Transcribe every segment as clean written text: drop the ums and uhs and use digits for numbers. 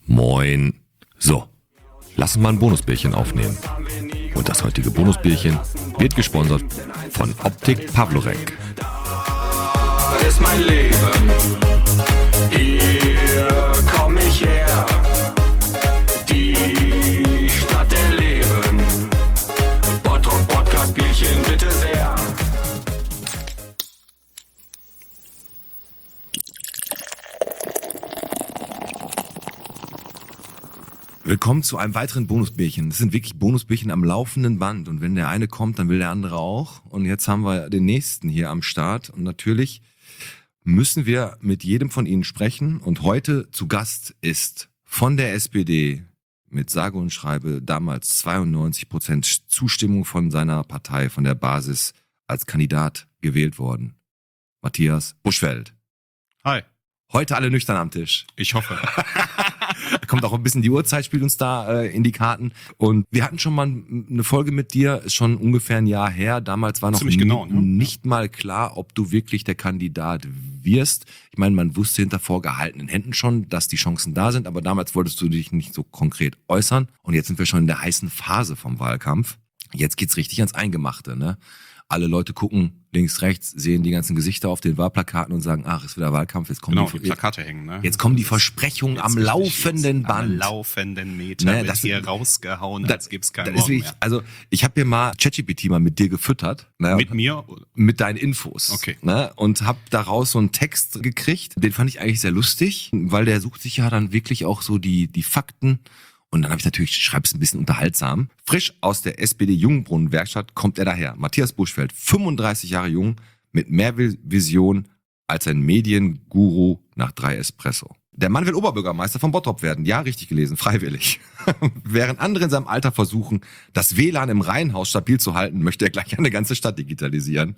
Moin. So, lass uns mal ein Bonusbierchen aufnehmen. Und das heutige Bonusbierchen wird gesponsert von Optik Pavlorek. Das ist mein Leben. Hier komm ich her. Die Stadt der Leben. Bottrop Podcast Bierchen bitte sehr. Willkommen zu einem weiteren Bonusbierchen. Das sind wirklich Bonusbierchen am laufenden Band. Und wenn der eine kommt, dann will der andere auch. Und jetzt haben wir den nächsten hier am Start. Und natürlich müssen wir mit jedem von Ihnen sprechen. Und heute zu Gast ist von der SPD mit sage und schreibe damals 92% Zustimmung von seiner Partei, von der Basis, als Kandidat gewählt worden. Matthias Buschfeld. Hi. Heute alle nüchtern am Tisch. Ich hoffe. Kommt auch ein bisschen die Uhrzeit, spielt uns da in die Karten. Und wir hatten schon mal eine Folge mit dir, ist schon ungefähr ein Jahr her. Damals war noch genau, ne? nicht mal klar, ob du wirklich der Kandidat wirst. Ich meine, man wusste hinter vorgehaltenen Händen schon, dass die Chancen da sind, aber damals wolltest du dich nicht so konkret äußern. Und jetzt sind wir schon in der heißen Phase vom Wahlkampf. Jetzt geht's richtig ans Eingemachte, ne? Alle Leute gucken links, rechts, sehen die ganzen Gesichter auf den Wahlplakaten und sagen, ach, ist wieder Wahlkampf, jetzt kommen die Plakate hängen, ne? Jetzt kommen die Versprechungen am laufenden Band. Am laufenden Meter Ne, wird das hier rausgehauen, als gibt's keinen das Morgen ich, mehr. also ich habe hier mal ChatGPT mal mit dir gefüttert. Ne, Mit mir? mit deinen Infos. Okay. Ne, und habe daraus so einen Text gekriegt. Den fand ich eigentlich sehr lustig, weil der sucht sich ja dann wirklich auch so die Fakten. Und dann habe ich natürlich, schreib's ein bisschen unterhaltsam. Frisch aus der SPD-Jungbrunnen-Werkstatt kommt er daher. Matthias Buschfeld, 35 Jahre jung, mit mehr Vision als ein Medienguru nach 3 Espresso. Der Mann will Oberbürgermeister von Bottrop werden. Ja, richtig gelesen, freiwillig. Während andere in seinem Alter versuchen, das WLAN im Reihenhaus stabil zu halten, möchte er gleich eine ganze Stadt digitalisieren.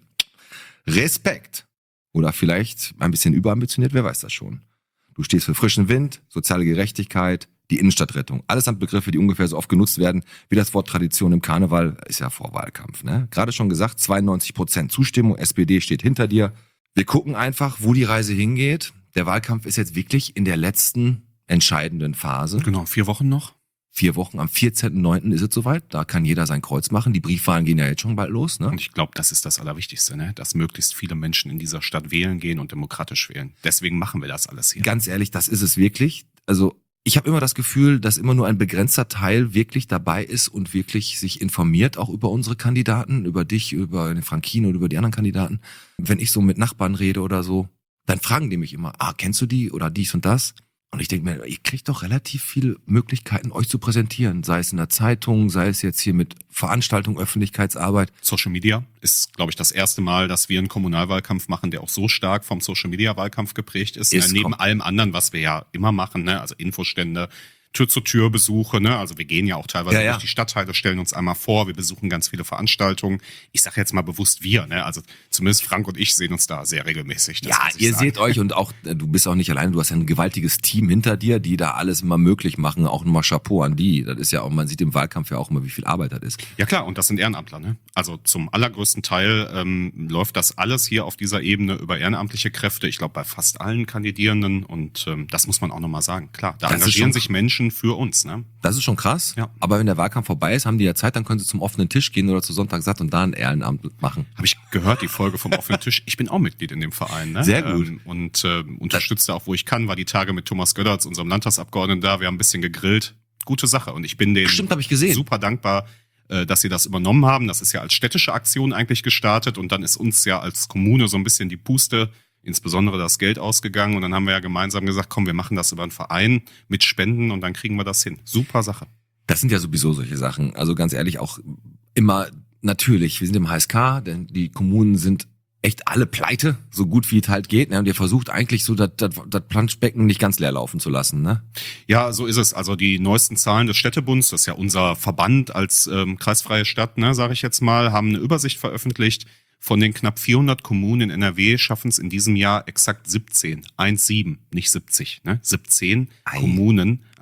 Respekt. Oder vielleicht ein bisschen überambitioniert, wer weiß das schon. Du stehst für frischen Wind, soziale Gerechtigkeit, die Innenstadtrettung. Alles sind Begriffe, die ungefähr so oft genutzt werden wie das Wort Tradition im Karneval. Ist ja Vorwahlkampf, ne? Gerade schon gesagt, 92% Zustimmung, SPD steht hinter dir. Wir gucken einfach, wo die Reise hingeht. Der Wahlkampf ist jetzt wirklich in der letzten entscheidenden Phase. Genau, 4 Wochen noch. 4 Wochen, am 14.09. ist es soweit. Da kann jeder sein Kreuz machen. Die Briefwahlen gehen ja jetzt schon bald los, ne? Und ich glaube, das ist das Allerwichtigste, ne? Dass möglichst viele Menschen in dieser Stadt wählen gehen und demokratisch wählen. Deswegen machen wir das alles hier. Ganz ehrlich, das ist es wirklich. Also ich habe immer das Gefühl, dass immer nur ein begrenzter Teil wirklich dabei ist und wirklich sich informiert, auch über unsere Kandidaten, über dich, über den Frankin und über die anderen Kandidaten. Wenn ich so mit Nachbarn rede oder so, dann fragen die mich immer, kennst du die oder dies und das? Und ich denke mir, ihr kriegt doch relativ viele Möglichkeiten, euch zu präsentieren. Sei es in der Zeitung, sei es jetzt hier mit Veranstaltung, Öffentlichkeitsarbeit. Social Media ist, glaube ich, das erste Mal, dass wir einen Kommunalwahlkampf machen, der auch so stark vom Social-Media-Wahlkampf geprägt ist. Neben allem anderen, was wir ja immer machen, ne? Also Infostände, Tür-zu-Tür-Besuche, ne? Also wir gehen ja auch teilweise durch die Stadtteile, stellen uns einmal vor, wir besuchen ganz viele Veranstaltungen. Ich sage jetzt mal bewusst wir, ne? Also zumindest Frank und ich sehen uns da sehr regelmäßig. Ja, ihr seht euch und auch, du bist auch nicht alleine, du hast ja ein gewaltiges Team hinter dir, die da alles immer möglich machen, auch nochmal Chapeau an die. Das ist ja auch, man sieht im Wahlkampf ja auch immer, wie viel Arbeit das ist. Ja klar, und das sind Ehrenamtler, ne? Also zum allergrößten Teil läuft das alles hier auf dieser Ebene über ehrenamtliche Kräfte. Ich glaube bei fast allen Kandidierenden und das muss man auch nochmal sagen. Klar, da engagieren sich Menschen für uns, ne? Das ist schon krass, ja. Aber wenn der Wahlkampf vorbei ist, haben die ja Zeit, dann können sie zum offenen Tisch gehen oder zu Sonntagsatt und da ein Ehrenamt machen. Habe ich gehört, die Folge vom offenen Tisch. Ich bin auch Mitglied in dem Verein, ne? Sehr gut. Und unterstütze auch, wo ich kann, war die Tage mit Thomas Gödertz, unserem Landtagsabgeordneten da. Wir haben ein bisschen gegrillt. Gute Sache. Und ich bin denen Stimmt, hab ich gesehen. Super dankbar, dass sie das übernommen haben. Das ist ja als städtische Aktion eigentlich gestartet und dann ist uns ja als Kommune so ein bisschen die Puste, insbesondere das Geld ausgegangen und dann haben wir ja gemeinsam gesagt, komm, wir machen das über einen Verein mit Spenden und dann kriegen wir das hin. Super Sache. Das sind ja sowieso solche Sachen. Also ganz ehrlich, auch immer natürlich, wir sind im HSK, denn die Kommunen sind echt alle pleite, so gut wie es halt geht. Ne? Und ihr versucht eigentlich so das Planschbecken nicht ganz leer laufen zu lassen, ne? Ja, so ist es. Also die neuesten Zahlen des Städtebunds, das ist ja unser Verband als kreisfreie Stadt, ne, sage ich jetzt mal, haben eine Übersicht veröffentlicht. Von den knapp 400 Kommunen in NRW schaffen es in diesem Jahr exakt 17, nicht 70, ne? 17 Kommunen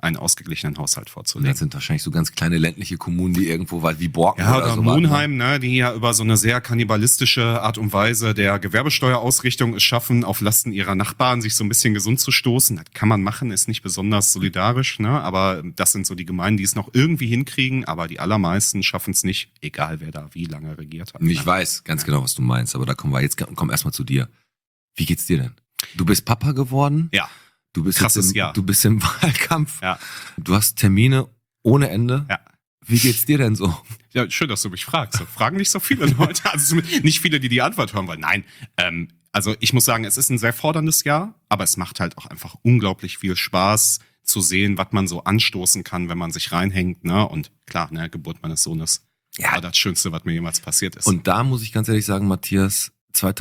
einen ausgeglichenen Haushalt Und vorzulegen. das sind wahrscheinlich so ganz kleine ländliche Kommunen, die irgendwo weit wie Borken oder so Monheim, ne, die ja über so eine sehr kannibalistische Art und Weise der Gewerbesteuerausrichtung es schaffen, auf Lasten ihrer Nachbarn sich so ein bisschen gesund zu stoßen. Das kann man machen, ist nicht besonders solidarisch, ne, aber das sind so die Gemeinden, die es noch irgendwie hinkriegen, aber die allermeisten schaffen es nicht, egal wer da wie lange regiert hat. Ich weiß ganz genau, was du meinst, aber da kommen wir jetzt, komm erstmal zu dir. Wie geht's dir denn? Du bist Papa geworden? Ja. Du bist Krasses Jahr. Du bist im Wahlkampf. Ja. Du hast Termine ohne Ende. Ja. Wie geht's dir denn so? Ja, schön, dass du mich fragst. So, fragen nicht so viele Leute. Also nicht viele, die die Antwort hören wollen. Nein, also ich muss sagen, es ist ein sehr forderndes Jahr, aber es macht halt auch einfach unglaublich viel Spaß zu sehen, was man so anstoßen kann, wenn man sich reinhängt. Ne? Und klar, ne, Geburt meines Sohnes war das Schönste, was mir jemals passiert ist. Und da muss ich ganz ehrlich sagen, Matthias,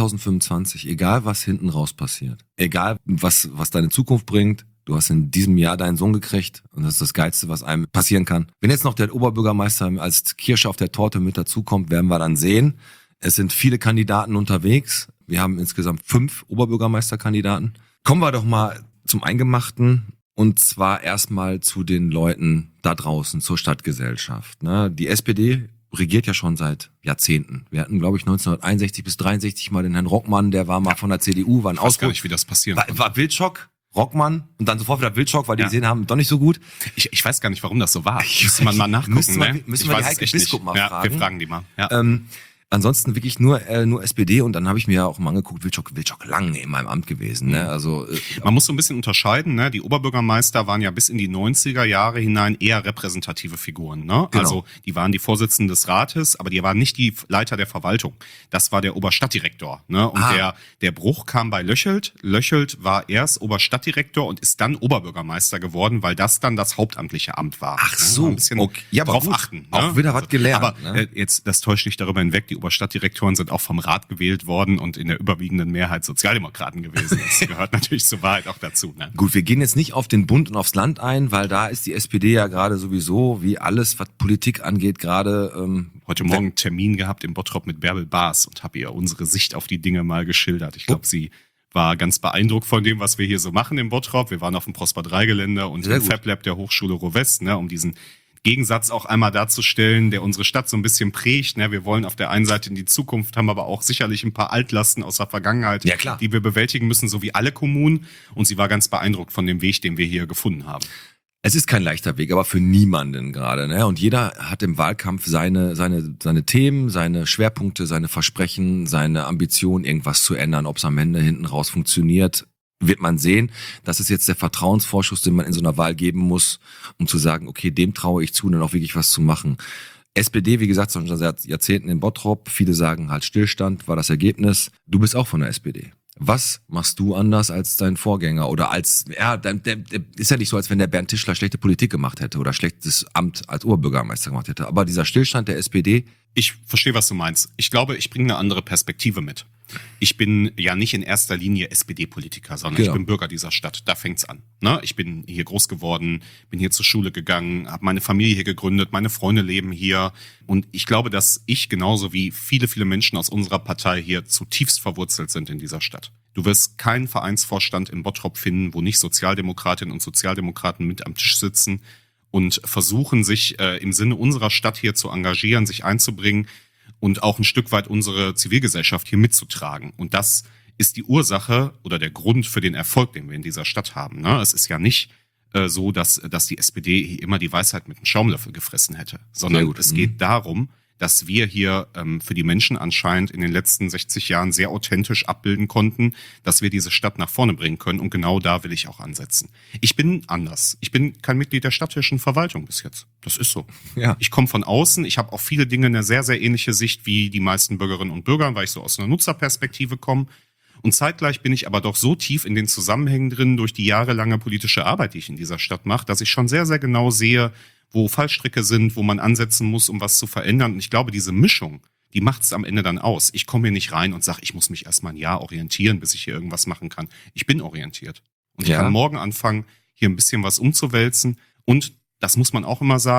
2025, egal was hinten raus passiert, egal was deine Zukunft bringt, du hast in diesem Jahr deinen Sohn gekriegt und das ist das Geilste, was einem passieren kann. Wenn jetzt noch der Oberbürgermeister als Kirsche auf der Torte mit dazukommt, werden wir dann sehen. Es sind viele Kandidaten unterwegs. Wir haben insgesamt 5 Oberbürgermeisterkandidaten. Kommen wir doch mal zum Eingemachten und zwar erstmal zu den Leuten da draußen, zur Stadtgesellschaft. Ne? Die SPD regiert ja schon seit Jahrzehnten. Wir hatten, glaube ich, 1961 bis 63 mal den Herrn Rockmann, der war mal von der CDU, war ein ich weiß gar nicht, wie das passieren konnte. war Wildschock, Rockmann und dann sofort wieder Wildschock, weil die gesehen haben, doch nicht so gut. Ich weiß gar nicht, warum das so war. Müsste man mal nachgucken. Müssen wir ich die weiß Heike es echt Biskup nicht. mal fragen. Wir fragen die mal. Ja. Ansonsten wirklich nur SPD und dann habe ich mir ja auch mal angeguckt, Wildschock lange in meinem Amt gewesen. Ne? Also man muss so ein bisschen unterscheiden, ne? Die Oberbürgermeister waren ja bis in die 90er Jahre hinein eher repräsentative Figuren. Ne? Genau. Also die waren die Vorsitzenden des Rates, aber die waren nicht die Leiter der Verwaltung. Das war der Oberstadtdirektor. Ne? Und der Bruch kam bei Löchelt. Löchelt war erst Oberstadtdirektor und ist dann Oberbürgermeister geworden, weil das dann das hauptamtliche Amt war. Ach so, ein bisschen okay. Ja, aber drauf gut. achten. Ne? Auch wieder was gelernt. Aber ne? jetzt, das täuscht nicht darüber hinweg, die Oberstadtdirektoren sind auch vom Rat gewählt worden und in der überwiegenden Mehrheit Sozialdemokraten gewesen. Das gehört natürlich zur Wahrheit auch dazu. Ne? Gut, wir gehen jetzt nicht auf den Bund und aufs Land ein, weil da ist die SPD ja gerade sowieso, wie alles, was Politik angeht, gerade heute Morgen einen Termin gehabt im Bottrop mit Bärbel Baas und habe ihr unsere Sicht auf die Dinge mal geschildert. Ich glaube, sie war ganz beeindruckt von dem, was wir hier so machen im Bottrop. Wir waren auf dem Prosper 3 Gelände und im Fab Lab der Hochschule Ruhr-West, ne, um diesen Gegensatz auch einmal darzustellen, der unsere Stadt so ein bisschen prägt. Ne? Wir wollen auf der einen Seite in die Zukunft, haben aber auch sicherlich ein paar Altlasten aus der Vergangenheit, die wir bewältigen müssen, so wie alle Kommunen. Und sie war ganz beeindruckt von dem Weg, den wir hier gefunden haben. Es ist kein leichter Weg, aber für niemanden gerade. Ne? Und jeder hat im Wahlkampf seine Themen, seine Schwerpunkte, seine Versprechen, seine Ambition, irgendwas zu ändern. Ob es am Ende hinten raus funktioniert, wird man sehen. Das ist jetzt der Vertrauensvorschuss, den man in so einer Wahl geben muss, um zu sagen, okay, dem traue ich zu, dann auch wirklich was zu machen. SPD, wie gesagt, schon seit Jahrzehnten in Bottrop. Viele sagen halt Stillstand, war das Ergebnis. Du bist auch von der SPD. Was machst du anders als dein Vorgänger? Oder als, der ist ja nicht so, als wenn der Bernd Tischler schlechte Politik gemacht hätte oder schlechtes Amt als Oberbürgermeister gemacht hätte. Aber dieser Stillstand der SPD. Ich verstehe, was du meinst. Ich glaube, ich bringe eine andere Perspektive mit. Ich bin ja nicht in erster Linie SPD-Politiker, sondern ich bin Bürger dieser Stadt. Da fängt's an. Ne? Ich bin hier groß geworden, bin hier zur Schule gegangen, habe meine Familie hier gegründet, meine Freunde leben hier. Und ich glaube, dass ich genauso wie viele, viele Menschen aus unserer Partei hier zutiefst verwurzelt sind in dieser Stadt. Du wirst keinen Vereinsvorstand in Bottrop finden, wo nicht Sozialdemokratinnen und Sozialdemokraten mit am Tisch sitzen und versuchen, sich im Sinne unserer Stadt hier zu engagieren, sich einzubringen und auch ein Stück weit unsere Zivilgesellschaft hier mitzutragen. Und das ist die Ursache oder der Grund für den Erfolg, den wir in dieser Stadt haben. Ne? Es ist ja nicht so, dass die SPD hier immer die Weisheit mit einem Schaumlöffel gefressen hätte, sondern es geht darum, dass wir hier für die Menschen anscheinend in den letzten 60 Jahren sehr authentisch abbilden konnten, dass wir diese Stadt nach vorne bringen können. Und genau da will ich auch ansetzen. Ich bin anders. Ich bin kein Mitglied der städtischen Verwaltung bis jetzt. Das ist so. Ja. Ich komme von außen. Ich habe auf viele Dinge eine sehr, sehr ähnliche Sicht wie die meisten Bürgerinnen und Bürger, weil ich so aus einer Nutzerperspektive komme. Und zeitgleich bin ich aber doch so tief in den Zusammenhängen drin durch die jahrelange politische Arbeit, die ich in dieser Stadt mache, dass ich schon sehr, sehr genau sehe, wo Fallstricke sind, wo man ansetzen muss, um was zu verändern. Und ich glaube, diese Mischung, die macht es am Ende dann aus. Ich komme hier nicht rein und sage, ich muss mich erstmal ein Jahr orientieren, bis ich hier irgendwas machen kann. Ich bin orientiert. Und ich kann morgen anfangen, hier ein bisschen was umzuwälzen. Und das muss man auch immer sagen,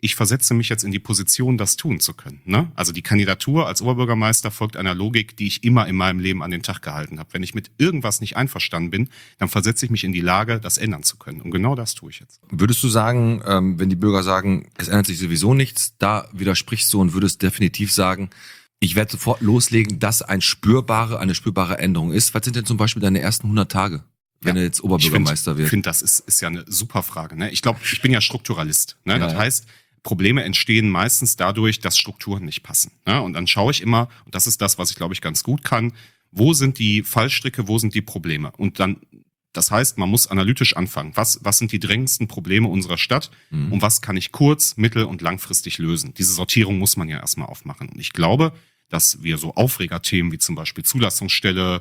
ich versetze mich jetzt in die Position, das tun zu können. Ne? Also die Kandidatur als Oberbürgermeister folgt einer Logik, die ich immer in meinem Leben an den Tag gehalten habe. Wenn ich mit irgendwas nicht einverstanden bin, dann versetze ich mich in die Lage, das ändern zu können. Und genau das tue ich jetzt. Würdest du sagen, wenn die Bürger sagen, es ändert sich sowieso nichts, da widersprichst du und würdest definitiv sagen, ich werde sofort loslegen, dass eine spürbare Änderung ist. Was sind denn zum Beispiel deine ersten 100 Tage? Wenn er jetzt Oberbürgermeister wird. Ich finde, das ist ja eine super Frage. Ne? Ich glaube, ich bin ja Strukturalist. Ne? Ja, das heißt, Probleme entstehen meistens dadurch, dass Strukturen nicht passen. Ne? Und dann schaue ich immer, und das ist das, was ich glaube ich ganz gut kann, wo sind die Fallstricke, wo sind die Probleme? Und dann, das heißt, man muss analytisch anfangen. Was sind die drängendsten Probleme unserer Stadt? Und was kann ich kurz-, mittel- und langfristig lösen? Diese Sortierung muss man ja erstmal aufmachen. Und ich glaube, dass wir so Aufregerthemen wie zum Beispiel Zulassungsstelle,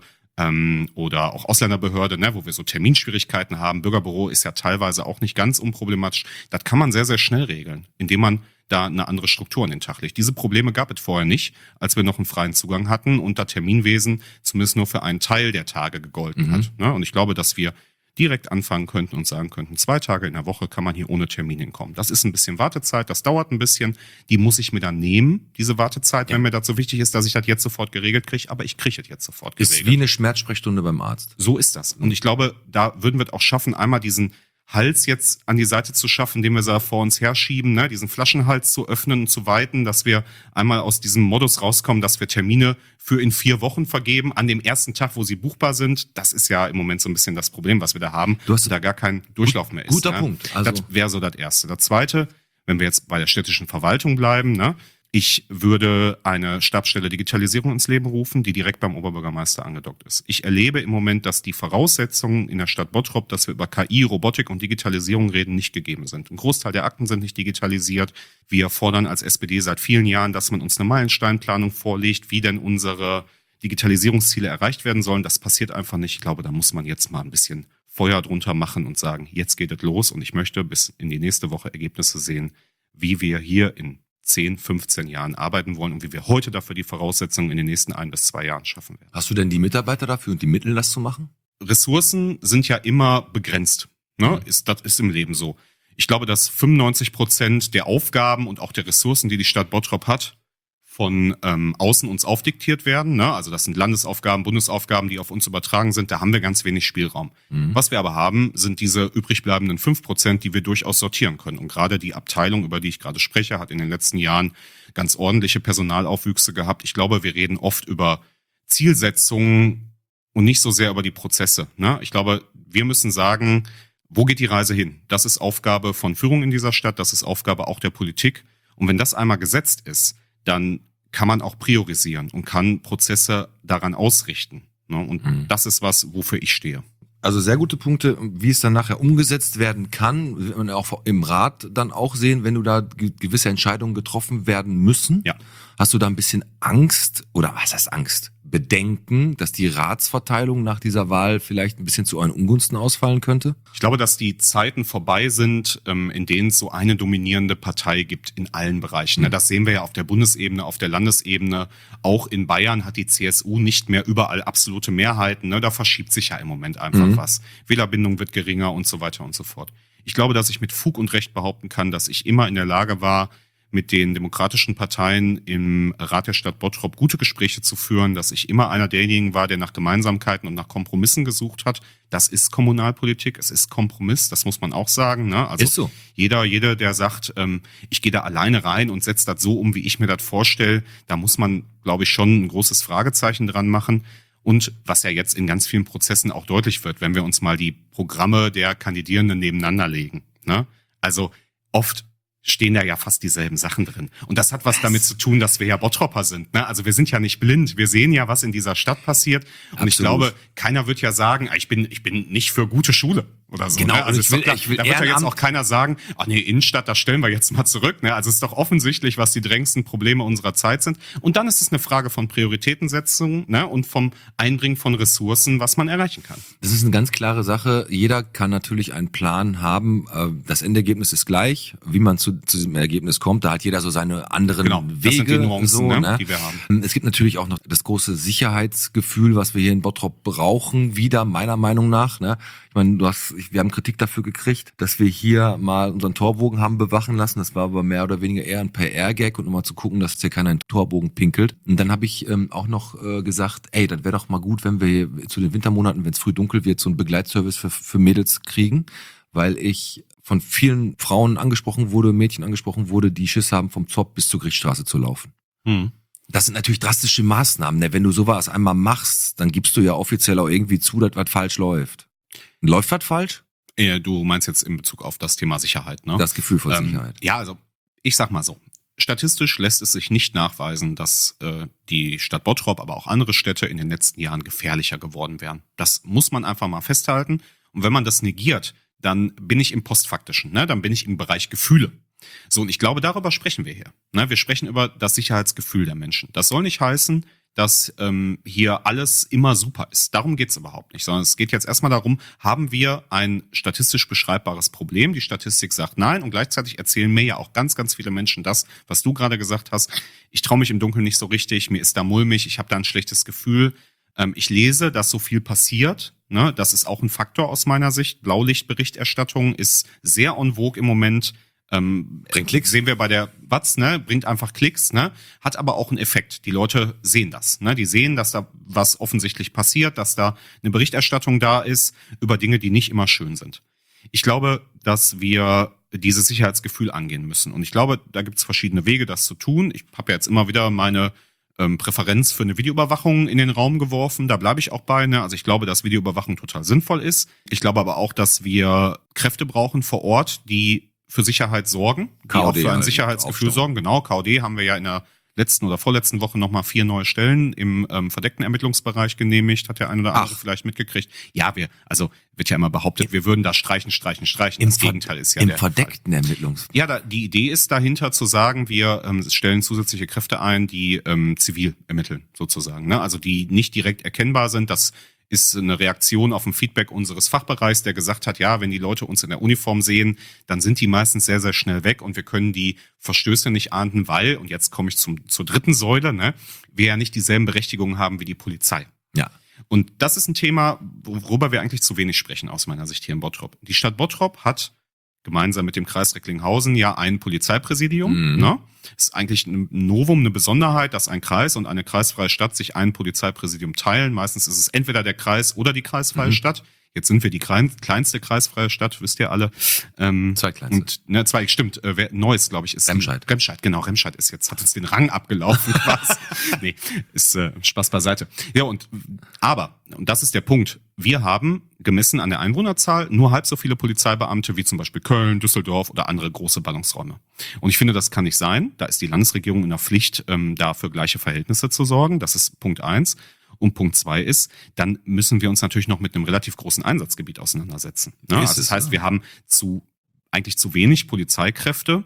oder auch Ausländerbehörde, ne, wo wir so Terminschwierigkeiten haben. Bürgerbüro ist ja teilweise auch nicht ganz unproblematisch. Das kann man sehr, sehr schnell regeln, indem man da eine andere Struktur an den Tag legt. Diese Probleme gab es vorher nicht, als wir noch einen freien Zugang hatten und da Terminwesen zumindest nur für einen Teil der Tage gegolten hat. Ne? Und ich glaube, dass wir direkt anfangen könnten und sagen könnten, 2 Tage in der Woche kann man hier ohne Termin hinkommen. Das ist ein bisschen Wartezeit, das dauert ein bisschen. Die muss ich mir dann nehmen, diese Wartezeit, wenn mir das so wichtig ist, dass ich das jetzt sofort geregelt kriege. Aber ich kriege es jetzt sofort geregelt. Ist wie eine Schmerzsprechstunde beim Arzt. So ist das. Und ich glaube, da würden wir es auch schaffen, einmal diesen Hals jetzt an die Seite zu schaffen, den wir da vor uns herschieben, ne, diesen Flaschenhals zu öffnen und zu weiten, dass wir einmal aus diesem Modus rauskommen, dass wir Termine für in 4 Wochen vergeben, an dem ersten Tag, wo sie buchbar sind. Das ist ja im Moment so ein bisschen das Problem, was wir da haben, dass da gar kein Durchlauf mehr ist. Guter Punkt. Also das wäre so das Erste. Das Zweite, wenn wir jetzt bei der städtischen Verwaltung bleiben, ne, ich würde eine Stabsstelle Digitalisierung ins Leben rufen, die direkt beim Oberbürgermeister angedockt ist. Ich erlebe im Moment, dass die Voraussetzungen in der Stadt Bottrop, dass wir über KI, Robotik und Digitalisierung reden, nicht gegeben sind. Ein Großteil der Akten sind nicht digitalisiert. Wir fordern als SPD seit vielen Jahren, dass man uns eine Meilensteinplanung vorlegt, wie denn unsere Digitalisierungsziele erreicht werden sollen. Das passiert einfach nicht. Ich glaube, da muss man jetzt mal ein bisschen Feuer drunter machen und sagen, jetzt geht es los. Und ich möchte bis in die nächste Woche Ergebnisse sehen, wie wir hier in 10, 15 Jahren arbeiten wollen und wie wir heute dafür die Voraussetzungen in den nächsten 1 bis 2 Jahren schaffen werden. Hast du denn die Mitarbeiter dafür und die Mittel, das zu machen? Ressourcen sind ja immer begrenzt. Ne? Das ist im Leben so. Ich glaube, dass 95% der Aufgaben und auch der Ressourcen, die die Stadt Bottrop hat, von außen uns aufdiktiert werden. Ne? Also das sind Landesaufgaben, Bundesaufgaben, die auf uns übertragen sind. Da haben wir ganz wenig Spielraum. Was wir aber haben, sind diese übrig bleibenden 5%, die wir durchaus sortieren können. Und gerade die Abteilung, über die ich gerade spreche, hat in den letzten Jahren ganz ordentliche Personalaufwüchse gehabt. Ich glaube, wir reden oft über Zielsetzungen und nicht so sehr über die Prozesse. Ne? Ich glaube, wir müssen sagen, wo geht die Reise hin? Das ist Aufgabe von Führung in dieser Stadt, das ist Aufgabe auch der Politik. Und wenn das einmal gesetzt ist, dann kann man auch priorisieren und kann Prozesse daran ausrichten. Ne? Und das ist was, wofür ich stehe. Also sehr gute Punkte, wie es dann nachher umgesetzt werden kann, wird man auch im Rat dann auch sehen, wenn du da gewisse Entscheidungen getroffen werden müssen. Ja. Hast du da ein bisschen Angst, oder was heißt Angst? Bedenken, dass die Ratsverteilung nach dieser Wahl vielleicht ein bisschen zu euren Ungunsten ausfallen könnte? Ich glaube, dass die Zeiten vorbei sind, in denen es so eine dominierende Partei gibt in allen Bereichen. Das sehen wir ja auf der Bundesebene, auf der Landesebene. Auch in Bayern hat die CSU nicht mehr überall absolute Mehrheiten. Da verschiebt sich ja im Moment einfach was. Wählerbindung wird geringer und so weiter und so fort. Ich glaube, dass ich mit Fug und Recht behaupten kann, dass ich immer in der Lage war, mit den demokratischen Parteien im Rat der Stadt Bottrop gute Gespräche zu führen, dass ich immer einer derjenigen war, der nach Gemeinsamkeiten und nach Kompromissen gesucht hat. Das ist Kommunalpolitik, es ist Kompromiss, das muss man auch sagen. Ne? Also ist so. Jeder, der sagt, ich gehe da alleine rein und setze das so um, wie ich mir das vorstelle, da muss man, glaube ich, schon ein großes Fragezeichen dran machen. Und was ja jetzt in ganz vielen Prozessen auch deutlich wird, wenn wir uns mal die Programme der Kandidierenden nebeneinander legen. Ne? Also oft stehen da ja fast dieselben Sachen drin. Und das hat was damit zu tun, dass wir ja Bottropper sind. Ne? Also wir sind ja nicht blind. Wir sehen ja, was in dieser Stadt passiert. Und Absolut. Ich glaube, keiner wird ja sagen, ich bin nicht für gute Schule oder so. Genau, ne? Also ich will da wird ja jetzt auch keiner sagen, Innenstadt, das stellen wir jetzt mal zurück. Ne? Also es ist doch offensichtlich, was die drängendsten Probleme unserer Zeit sind. Und dann ist es eine Frage von Prioritätensetzung, ne? Und vom Einbringen von Ressourcen, was man erreichen kann. Das ist eine ganz klare Sache. Jeder kann natürlich einen Plan haben. Das Endergebnis ist gleich. Wie man zu diesem Ergebnis kommt, da hat jeder so seine anderen Wege. Das sind die Nuancen, so, die wir haben. Es gibt natürlich auch noch das große Sicherheitsgefühl, was wir hier in Bottrop brauchen, wieder meiner Meinung nach. Ne? Ich meine, ich wir haben Kritik dafür gekriegt, dass wir hier mal unseren Torbogen haben bewachen lassen. Das war aber mehr oder weniger eher ein PR-Gag und um mal zu gucken, dass hier keiner einen Torbogen pinkelt. Und dann habe ich auch noch gesagt, ey, das wäre doch mal gut, wenn wir zu den Wintermonaten, wenn es früh dunkel wird, so einen Begleitservice für Mädels kriegen, weil ich von vielen Frauen angesprochen wurde, Mädchen angesprochen wurde, die Schiss haben, vom Zopp bis zur Gerichtsstraße zu laufen. Das sind natürlich drastische Maßnahmen. Ne? Wenn du sowas einmal machst, dann gibst du ja offiziell auch irgendwie zu, dass was falsch läuft. Läuft was falsch? Du meinst jetzt in Bezug auf das Thema Sicherheit, ne? Das Gefühl von Sicherheit. Ja, also ich sag mal so. Statistisch lässt es sich nicht nachweisen, dass die Stadt Bottrop, aber auch andere Städte in den letzten Jahren gefährlicher geworden wären. Das muss man einfach mal festhalten. Und wenn man das negiert, dann bin ich im Postfaktischen, ne? Dann bin ich im Bereich Gefühle. So, und ich glaube, darüber sprechen wir hier. Ne? Wir sprechen über das Sicherheitsgefühl der Menschen. Das soll nicht heißen, dass hier alles immer super ist. Darum geht's überhaupt nicht, sondern es geht jetzt erstmal darum, haben wir ein statistisch beschreibbares Problem? Die Statistik sagt nein und gleichzeitig erzählen mir ja auch ganz, ganz viele Menschen das, was du gerade gesagt hast. Ich traue mich im Dunkeln nicht so richtig, mir ist da mulmig, ich habe da ein schlechtes Gefühl. Ich lese, dass so viel passiert. Ne? Das ist auch ein Faktor aus meiner Sicht. Blaulichtberichterstattung ist sehr en vogue im Moment. Bringt Klicks. Sehen wir bei der Watz, ne? Bringt einfach Klicks, ne? Hat aber auch einen Effekt. Die Leute sehen das, ne? Die sehen, dass da was offensichtlich passiert, dass da eine Berichterstattung da ist über Dinge, die nicht immer schön sind. Ich glaube, dass wir dieses Sicherheitsgefühl angehen müssen. Und ich glaube, da gibt es verschiedene Wege, das zu tun. Ich habe ja jetzt immer wieder meine Präferenz für eine Videoüberwachung in den Raum geworfen. Da bleibe ich auch bei. Ne? Also ich glaube, dass Videoüberwachung total sinnvoll ist. Ich glaube aber auch, dass wir Kräfte brauchen vor Ort, die für Sicherheit sorgen, die KOD auch für ein halt Sicherheitsgefühl aufstellen. sorgen. Genau, KOD haben wir ja in der letzten oder vorletzten Woche nochmal 4 neue Stellen im verdeckten Ermittlungsbereich genehmigt. Hat der ein oder andere vielleicht mitgekriegt. Ja, wird ja immer behauptet, wir würden da streichen. Das Gegenteil ist ja im der Fall. verdeckten Ja, Die Idee ist dahinter zu sagen, wir stellen zusätzliche Kräfte ein, die zivil ermitteln, sozusagen. Ne? Also die nicht direkt erkennbar sind. Das ist eine Reaktion auf ein Feedback unseres Fachbereichs, der gesagt hat, ja, wenn die Leute uns in der Uniform sehen, dann sind die meistens sehr, sehr schnell weg und wir können die Verstöße nicht ahnden, weil, und jetzt komme ich zur dritten Säule, ne, wir ja nicht dieselben Berechtigungen haben wie die Polizei. Ja. Und das ist ein Thema, worüber wir eigentlich zu wenig sprechen, aus meiner Sicht hier in Bottrop. Die Stadt Bottrop hat gemeinsam mit dem Kreis Recklinghausen ja ein Polizeipräsidium. Ne? Ist eigentlich ein Novum, eine Besonderheit, dass ein Kreis und eine kreisfreie Stadt sich ein Polizeipräsidium teilen. Meistens ist es entweder der Kreis oder die kreisfreie Stadt. Jetzt sind wir die kleinste kreisfreie Stadt, wisst ihr alle. Zweitkleinste. Und, zwei, stimmt. Neues, glaube ich, ist Remscheid. Genau, Remscheid ist jetzt, hat uns den Rang abgelaufen. Was? Nee, ist Spaß beiseite. Ja, und das ist der Punkt, wir haben, gemessen an der Einwohnerzahl, nur halb so viele Polizeibeamte wie zum Beispiel Köln, Düsseldorf oder andere große Ballungsräume. Und ich finde, das kann nicht sein. Da ist die Landesregierung in der Pflicht, da für gleiche Verhältnisse zu sorgen. Das ist Punkt 1. Und Punkt 2 ist, dann müssen wir uns natürlich noch mit einem relativ großen Einsatzgebiet auseinandersetzen. Ne? Also das heißt, wir haben eigentlich zu wenig Polizeikräfte,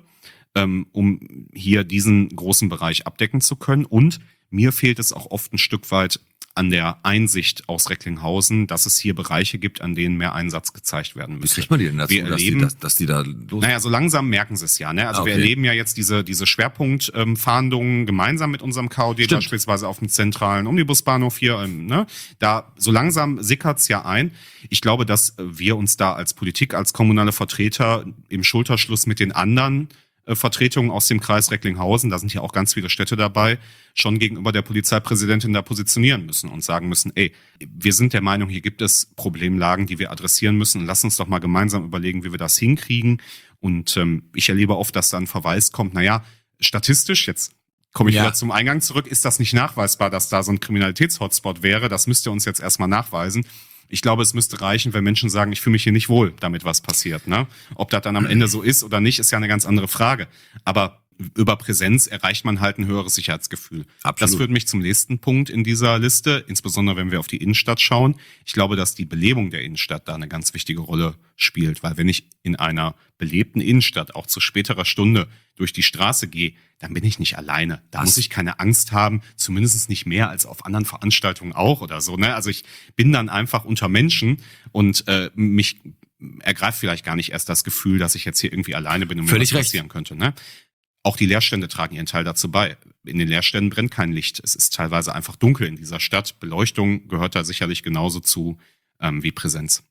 um hier diesen großen Bereich abdecken zu können. Und mir fehlt es auch oft ein Stück weit an der Einsicht aus Recklinghausen, dass es hier Bereiche gibt, an denen mehr Einsatz gezeigt werden müsste. Wie kriegt man die denn dazu, Wir erleben, dass die da los? Naja, so langsam merken sie es ja. Ne? Also wir erleben ja jetzt diese Schwerpunktfahndungen gemeinsam mit unserem KOD, beispielsweise auf dem zentralen Omnibusbahnhof hier. Ne? Da so langsam sickert's ja ein. Ich glaube, dass wir uns da als Politik, als kommunale Vertreter im Schulterschluss mit den anderen Vertretungen aus dem Kreis Recklinghausen, da sind ja auch ganz viele Städte dabei, schon gegenüber der Polizeipräsidentin da positionieren müssen und sagen müssen, ey, wir sind der Meinung, hier gibt es Problemlagen, die wir adressieren müssen. Lass uns doch mal gemeinsam überlegen, wie wir das hinkriegen. Und ich erlebe oft, dass da ein Verweis kommt, naja, statistisch, jetzt komme ich wieder zum Eingang zurück, ist das nicht nachweisbar, dass da so ein Kriminalitäts-Hotspot wäre. Das müsst ihr uns jetzt erstmal nachweisen. Ich glaube, es müsste reichen, wenn Menschen sagen, ich fühle mich hier nicht wohl, damit was passiert. Ne? Ob das dann am Ende so ist oder nicht, ist ja eine ganz andere Frage. Aber über Präsenz erreicht man halt ein höheres Sicherheitsgefühl. Absolut. Das führt mich zum nächsten Punkt in dieser Liste, insbesondere wenn wir auf die Innenstadt schauen. Ich glaube, dass die Belebung der Innenstadt da eine ganz wichtige Rolle spielt, weil wenn ich in einer belebten Innenstadt auch zu späterer Stunde durch die Straße gehe, dann bin ich nicht alleine. Da muss ich keine Angst haben, zumindest nicht mehr als auf anderen Veranstaltungen auch oder so. Ne? Also ich bin dann einfach unter Menschen und mich ergreift vielleicht gar nicht erst das Gefühl, dass ich jetzt hier irgendwie alleine bin und mir was passieren könnte. Ne? Auch die Leerstände tragen ihren Teil dazu bei. In den Leerständen brennt kein Licht. Es ist teilweise einfach dunkel in dieser Stadt. Beleuchtung gehört da sicherlich genauso zu wie Präsenz.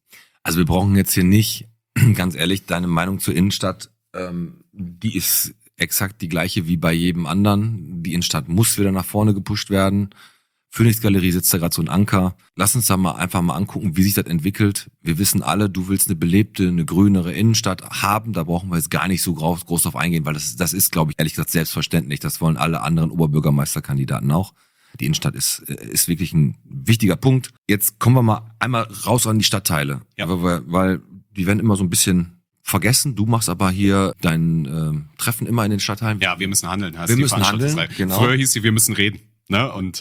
Also wir brauchen jetzt hier nicht, ganz ehrlich, deine Meinung zur Innenstadt, die ist exakt die gleiche wie bei jedem anderen. Die Innenstadt muss wieder nach vorne gepusht werden. Phoenix-Galerie sitzt da gerade so ein Anker. Lass uns da mal einfach mal angucken, wie sich das entwickelt. Wir wissen alle, du willst eine belebte, eine grünere Innenstadt haben. Da brauchen wir jetzt gar nicht so groß drauf eingehen, weil das ist, glaube ich, ehrlich gesagt selbstverständlich. Das wollen alle anderen Oberbürgermeisterkandidaten auch. Die Innenstadt ist wirklich ein wichtiger Punkt. Jetzt kommen wir mal einmal raus an die Stadtteile. Ja. Weil die werden immer so ein bisschen vergessen. Du machst aber hier dein Treffen immer in den Stadtteilen. Ja, wir müssen handeln. Wir müssen handeln, genau. Früher hieß sie, wir müssen reden. Ne? Und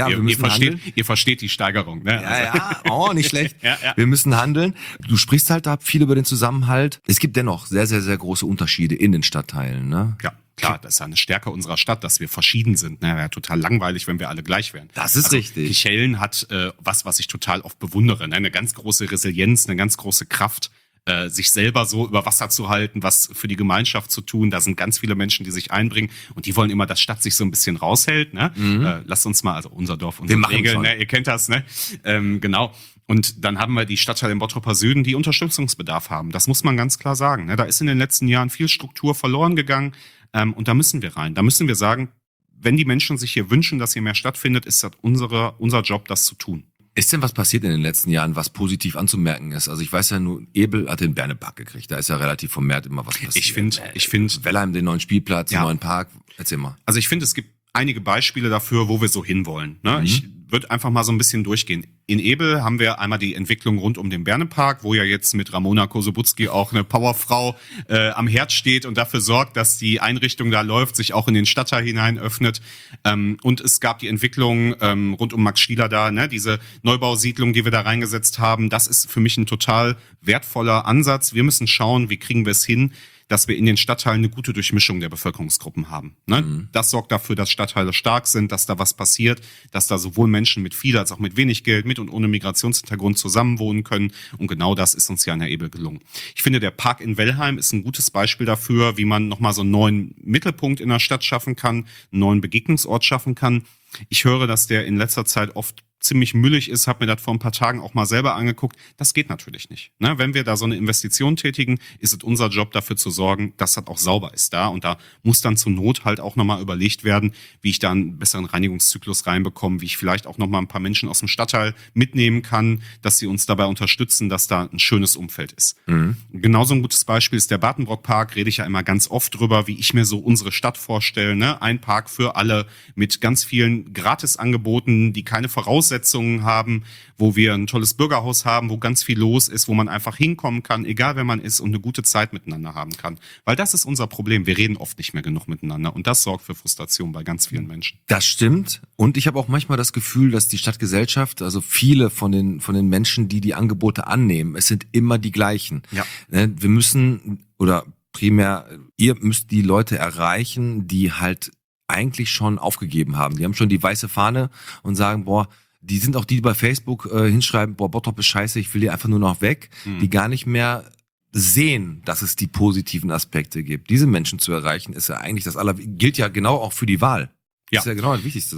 ihr versteht die Steigerung. Ne? Ja, nicht schlecht. Ja. Wir müssen handeln. Du sprichst halt da viel über den Zusammenhalt. Es gibt dennoch sehr, sehr, sehr große Unterschiede in den Stadtteilen. Ne? Ja. Klar, das ist eine Stärke unserer Stadt, dass wir verschieden sind. Ne? Wäre total langweilig, wenn wir alle gleich wären. Das ist richtig. Kichellen hat was ich total oft bewundere. Ne? Eine ganz große Resilienz, eine ganz große Kraft, sich selber so über Wasser zu halten, was für die Gemeinschaft zu tun. Da sind ganz viele Menschen, die sich einbringen und die wollen immer, dass Stadt sich so ein bisschen raushält. Ne? Lasst uns mal, also unser Dorf, unsere Regeln, ne? Ihr kennt das, ne? Genau. Und dann haben wir die Stadtteile im Bottroper Süden, die Unterstützungsbedarf haben. Das muss man ganz klar sagen. Ne? Da ist in den letzten Jahren viel Struktur verloren gegangen und da müssen wir rein. Da müssen wir sagen, wenn die Menschen sich hier wünschen, dass hier mehr stattfindet, ist das unser Job, das zu tun. Ist denn was passiert in den letzten Jahren, was positiv anzumerken ist? Also ich weiß ja nur, Ebel hat den Bernepark gekriegt. Da ist ja relativ vermehrt immer was passiert. Ich finde Wellheim den neuen Spielplatz, den neuen Park. Erzähl mal. Also ich finde, es gibt einige Beispiele dafür, wo wir so hinwollen. Ne? Ich würde einfach mal so ein bisschen durchgehen. In Ebel haben wir einmal die Entwicklung rund um den Bernepark, wo ja jetzt mit Ramona Kosobutzki auch eine Powerfrau am Herd steht und dafür sorgt, dass die Einrichtung da läuft, sich auch in den Stadtteil hinein öffnet. Und es gab die Entwicklung rund um Max Stieler da, ne? Diese Neubausiedlung, die wir da reingesetzt haben. Das ist für mich ein total wertvoller Ansatz. Wir müssen schauen, wie kriegen wir es hin, dass wir in den Stadtteilen eine gute Durchmischung der Bevölkerungsgruppen haben. Ne? Das sorgt dafür, dass Stadtteile stark sind, dass da was passiert, dass da sowohl Menschen mit viel als auch mit wenig Geld, mit und ohne Migrationshintergrund zusammenwohnen können. Und genau das ist uns ja in der Ebel gelungen. Ich finde, der Park in Wellheim ist ein gutes Beispiel dafür, wie man nochmal so einen neuen Mittelpunkt in der Stadt schaffen kann, einen neuen Begegnungsort schaffen kann. Ich höre, dass der in letzter Zeit oft ziemlich müllig ist, habe mir das vor ein paar Tagen auch mal selber angeguckt. Das geht natürlich nicht. Ne? Wenn wir da so eine Investition tätigen, ist es unser Job, dafür zu sorgen, dass das auch sauber ist da. Und da muss dann zur Not halt auch nochmal überlegt werden, wie ich da einen besseren Reinigungszyklus reinbekomme, wie ich vielleicht auch nochmal ein paar Menschen aus dem Stadtteil mitnehmen kann, dass sie uns dabei unterstützen, dass da ein schönes Umfeld ist. Genauso ein gutes Beispiel ist der Badenbrock-Park, rede ich ja immer ganz oft drüber, wie ich mir so unsere Stadt vorstelle. Ne? Ein Park für alle mit ganz vielen Gratisangeboten, die keine Voraussetzungen haben, wo wir ein tolles Bürgerhaus haben, wo ganz viel los ist, wo man einfach hinkommen kann, egal wer man ist und eine gute Zeit miteinander haben kann. Weil das ist unser Problem. Wir reden oft nicht mehr genug miteinander und das sorgt für Frustration bei ganz vielen Menschen. Das stimmt. Und ich habe auch manchmal das Gefühl, dass die Stadtgesellschaft, also viele von den Menschen, die Angebote annehmen, es sind immer die gleichen. Ja. Wir müssen, oder primär, ihr müsst die Leute erreichen, die halt eigentlich schon aufgegeben haben. Die haben schon die weiße Fahne und sagen, boah, die sind auch die bei Facebook hinschreiben, boah, Bottrop ist scheiße, ich will hier einfach nur noch weg, die gar nicht mehr sehen, dass es die positiven Aspekte gibt. Diese Menschen zu erreichen, ist ja eigentlich gilt ja genau auch für die Wahl. Ja. Das ist ja genau das Wichtigste.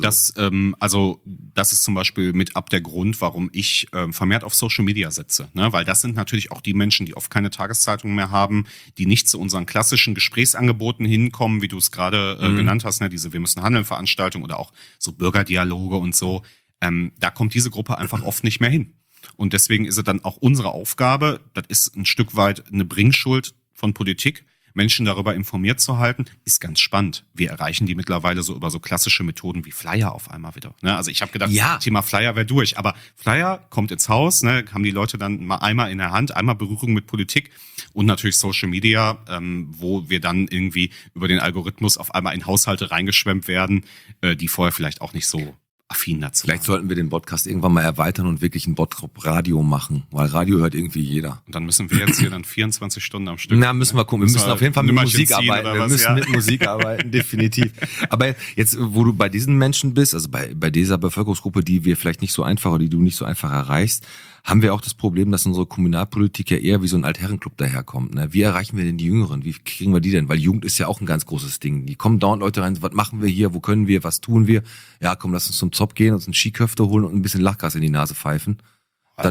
Das ist zum Beispiel mit ab der Grund, warum ich vermehrt auf Social Media setze. Ne? Weil das sind natürlich auch die Menschen, die oft keine Tageszeitung mehr haben, die nicht zu unseren klassischen Gesprächsangeboten hinkommen, wie du es gerade genannt hast, ne? Diese Wir müssen handeln Veranstaltungen oder auch so Bürgerdialoge und so. Da kommt diese Gruppe einfach oft nicht mehr hin. Und deswegen ist es dann auch unsere Aufgabe, das ist ein Stück weit eine Bringschuld von Politik, Menschen darüber informiert zu halten, ist ganz spannend. Wir erreichen die mittlerweile so über so klassische Methoden wie Flyer auf einmal wieder. Ne? Also ich habe gedacht, Thema Flyer wäre durch. Aber Flyer kommt ins Haus, ne? Haben die Leute dann mal einmal in der Hand, einmal Berührung mit Politik und natürlich Social Media, wo wir dann irgendwie über den Algorithmus auf einmal in Haushalte reingeschwemmt werden, die vorher vielleicht auch nicht so affin dazu. Vielleicht sollten wir den Podcast irgendwann mal erweitern und wirklich ein Bottrop-Radio machen, weil Radio hört irgendwie jeder. Und dann müssen wir jetzt hier dann 24 Stunden am Stück. Na, müssen wir gucken. Wir müssen auf jeden Fall mit Musik arbeiten. Wir müssen mit Musik arbeiten, definitiv. Aber jetzt, wo du bei diesen Menschen bist, also bei dieser Bevölkerungsgruppe, die wir vielleicht nicht so einfach oder die du nicht so einfach erreichst, haben wir auch das Problem, dass unsere Kommunalpolitik ja eher wie so ein Altherrenclub daherkommt. Ne? Wie erreichen wir denn die Jüngeren? Wie kriegen wir die denn? Weil Jugend ist ja auch ein ganz großes Ding. Die kommen dauernd Leute rein, was machen wir hier, wo können wir, was tun wir? Ja, komm, lass uns zum Zopf gehen, uns einen Skiköfte holen und ein bisschen Lachgas in die Nase pfeifen.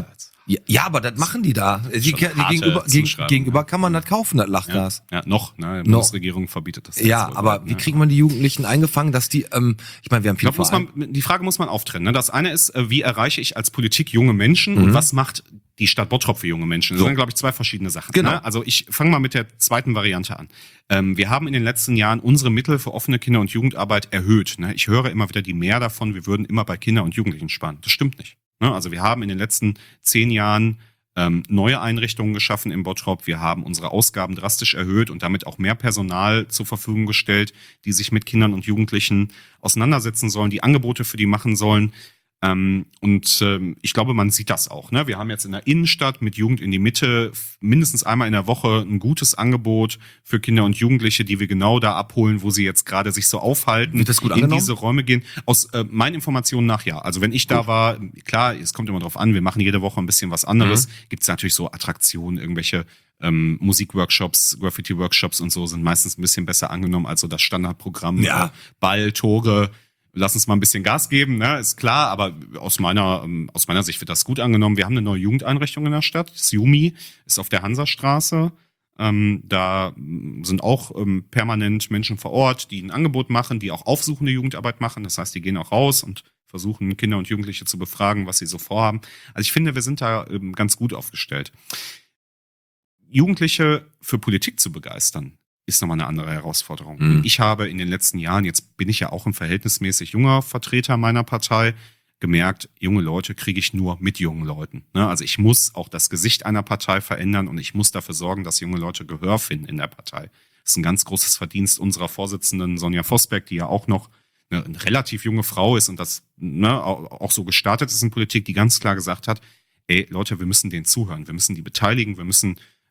Ja, aber das machen die da. Schon Gegenüber kann man das kaufen, das Lachgas. Ja, noch, ne? Die Bundesregierung verbietet das. Ja, aber wie kriegt man die Jugendlichen eingefangen, dass die, ich meine, wir haben viel Die Frage muss man auftrennen. Ne? Das eine ist, wie erreiche ich als Politik junge Menschen und was macht die Stadt Bottrop für junge Menschen? Das sind, glaube ich, zwei verschiedene Sachen. Genau. Ne? Also ich fange mal mit der zweiten Variante an. Wir haben in den letzten Jahren unsere Mittel für offene Kinder- und Jugendarbeit erhöht. Ne? Ich höre immer wieder die Mehr davon, wir würden immer bei Kinder und Jugendlichen sparen. Das stimmt nicht. Ne? Also wir haben in den letzten 10 Jahren neue Einrichtungen geschaffen in Bottrop. Wir haben unsere Ausgaben drastisch erhöht und damit auch mehr Personal zur Verfügung gestellt, die sich mit Kindern und Jugendlichen auseinandersetzen sollen, die Angebote für die machen sollen. Ich glaube, man sieht das auch. Ne? Wir haben jetzt in der Innenstadt mit Jugend in die Mitte mindestens einmal in der Woche ein gutes Angebot für Kinder und Jugendliche, die wir genau da abholen, wo sie jetzt gerade sich so aufhalten, Wird das gut in angenommen? diese Räume gehen. Aus meinen Informationen nach ja. Also wenn ich da war, klar, es kommt immer drauf an, wir machen jede Woche ein bisschen was anderes. Gibt es natürlich so Attraktionen, irgendwelche Musikworkshops, Graffiti-Workshops und so sind meistens ein bisschen besser angenommen als so das Standardprogramm. Ja. Ball, Tore. Lass uns mal ein bisschen Gas geben, ne? Ist klar, aber aus meiner Sicht wird das gut angenommen. Wir haben eine neue Jugendeinrichtung in der Stadt. Das Yumi ist auf der Hansastraße. Da sind auch permanent Menschen vor Ort, die ein Angebot machen, die auch aufsuchende Jugendarbeit machen. Das heißt, die gehen auch raus und versuchen, Kinder und Jugendliche zu befragen, was sie so vorhaben. Also ich finde, wir sind da ganz gut aufgestellt. Jugendliche für Politik zu begeistern, ist nochmal eine andere Herausforderung. Ich habe in den letzten Jahren, jetzt bin ich ja auch ein verhältnismäßig junger Vertreter meiner Partei, gemerkt, junge Leute kriege ich nur mit jungen Leuten. Ne? Also ich muss auch das Gesicht einer Partei verändern und ich muss dafür sorgen, dass junge Leute Gehör finden in der Partei. Das ist ein ganz großes Verdienst unserer Vorsitzenden Sonja Vosbeck, die ja auch noch eine relativ junge Frau ist und das auch so gestartet ist in Politik, die ganz klar gesagt hat, ey Leute, wir müssen denen zuhören, wir müssen die beteiligen, wir müssen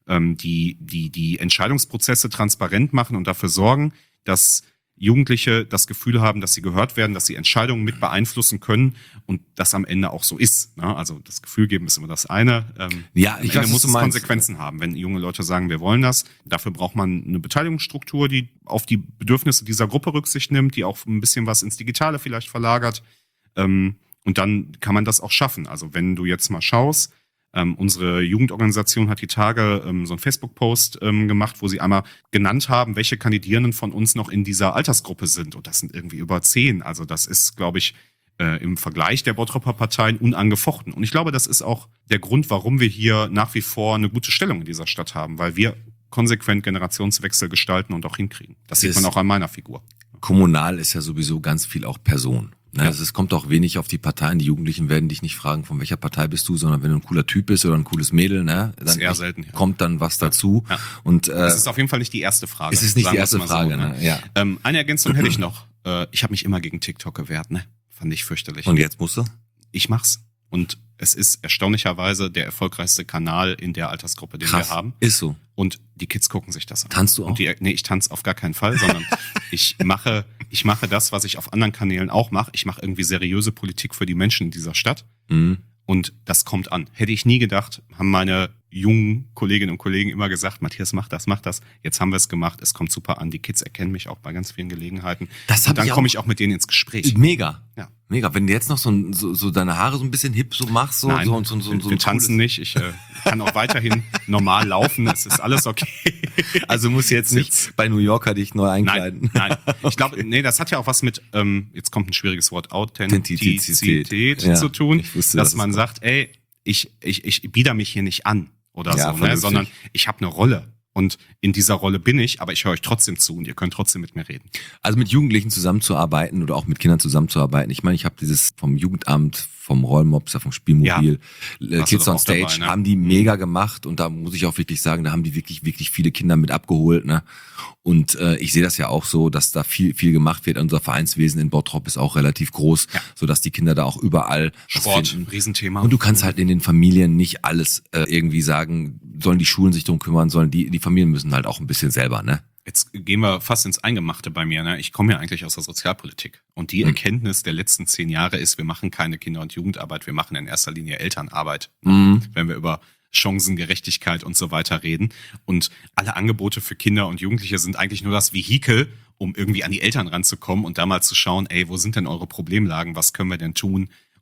die Entscheidungsprozesse transparent machen und dafür sorgen, dass Jugendliche das Gefühl haben, dass sie gehört werden, dass sie Entscheidungen mit beeinflussen können und das am Ende auch so ist. Ne? Also das Gefühl geben ist immer das eine. Ja, ich weiß, muss es Konsequenzen haben, wenn junge Leute sagen, wir wollen das. Dafür braucht man eine Beteiligungsstruktur, die auf die Bedürfnisse dieser Gruppe Rücksicht nimmt, die auch ein bisschen was ins Digitale vielleicht verlagert. Und dann kann man das auch schaffen. Also wenn du jetzt mal schaust, unsere Jugendorganisation hat die Tage so einen Facebook-Post gemacht, wo sie einmal genannt haben, welche Kandidierenden von uns noch in dieser Altersgruppe sind. Und das sind irgendwie über 10. Also das ist, glaube ich, im Vergleich der Bottroper Parteien unangefochten. Und ich glaube, das ist auch der Grund, warum wir hier nach wie vor eine gute Stellung in dieser Stadt haben, weil wir konsequent Generationswechsel gestalten und auch hinkriegen. Das sieht man auch an meiner Figur. Kommunal ist ja sowieso ganz viel auch Person. Ne? Ja. Also es kommt auch wenig auf die Parteien. Die Jugendlichen werden dich nicht fragen, von welcher Partei bist du, sondern wenn du ein cooler Typ bist oder ein cooles Mädel, ne, dann ist eher selten, ja. Kommt dann was dazu. Ja. Und das ist auf jeden Fall nicht die erste Frage. Es ist nicht die erste Frage, so, ne? Ja. Eine Ergänzung hätte ich noch. Ich habe mich immer gegen TikTok gewehrt, ne? Fand ich fürchterlich. Und jetzt musst du? Ich mach's. Und es ist erstaunlicherweise der erfolgreichste Kanal in der Altersgruppe, den wir haben. Ist so. Und die Kids gucken sich das an. Tanzt du auch? Und ich tanze auf gar keinen Fall, sondern ich mache das, was ich auf anderen Kanälen auch mache. Ich mache irgendwie seriöse Politik für die Menschen in dieser Stadt. Mhm. Und das kommt an. Hätte ich nie gedacht, haben meine jungen Kolleginnen und Kollegen immer gesagt, Matthias, mach das. Jetzt haben wir es gemacht, es kommt super an. Die Kids erkennen mich auch bei ganz vielen Gelegenheiten. Und dann komme ich auch mit denen ins Gespräch. Mega. Ja. Mega. Wenn du jetzt noch so deine Haare so ein bisschen hip so machst, so, Nein, so wir tanzen nicht. Ich kann auch weiterhin normal laufen. Es ist alles okay. Also musst du jetzt nicht bei New Yorker dich neu einkleiden. Nein. Ich glaube, das hat ja auch was mit, jetzt kommt ein schwieriges Wort, Authentizität zu tun, dass man sagt, ey, ich bieder mich hier nicht an oder so, ne? Sondern ich habe eine Rolle. Und in dieser Rolle bin ich, aber ich höre euch trotzdem zu und ihr könnt trotzdem mit mir reden. Also mit Jugendlichen zusammenzuarbeiten oder auch mit Kindern zusammenzuarbeiten. Ich meine, ich habe dieses vom Jugendamt, vom Rollmobster, vom Spielmobil, Kids on Stage, dabei, ne? Haben die mega gemacht und da muss ich auch wirklich sagen, da haben die wirklich, wirklich viele Kinder mit abgeholt. Ne? Und ich sehe das ja auch so, dass da viel gemacht wird. Unser Vereinswesen in Bottrop ist auch relativ groß, sodass die Kinder da auch überall Sport, ein Riesenthema. Und du kannst halt in den Familien nicht alles irgendwie sagen, sollen die Schulen sich drum kümmern, sollen die Familien müssen halt auch ein bisschen selber, ne? Jetzt gehen wir fast ins Eingemachte bei mir. Ne? Ich komme ja eigentlich aus der Sozialpolitik. Und die Erkenntnis der letzten 10 Jahre ist, wir machen keine Kinder- und Jugendarbeit, wir machen in erster Linie Elternarbeit. Wenn wir über Chancengerechtigkeit und so weiter reden. Und alle Angebote für Kinder und Jugendliche sind eigentlich nur das Vehikel, um irgendwie an die Eltern ranzukommen und da mal zu schauen, ey, wo sind denn eure Problemlagen, was können wir denn tun,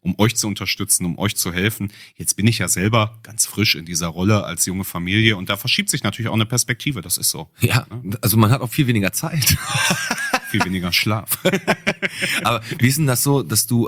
um euch zu unterstützen, um euch zu helfen. Jetzt bin ich ja selber ganz frisch in dieser Rolle als junge Familie und da verschiebt sich natürlich auch eine Perspektive, das ist so. Ja, also man hat auch viel weniger Zeit. Viel weniger Schlaf. Aber wie ist denn das so, dass du,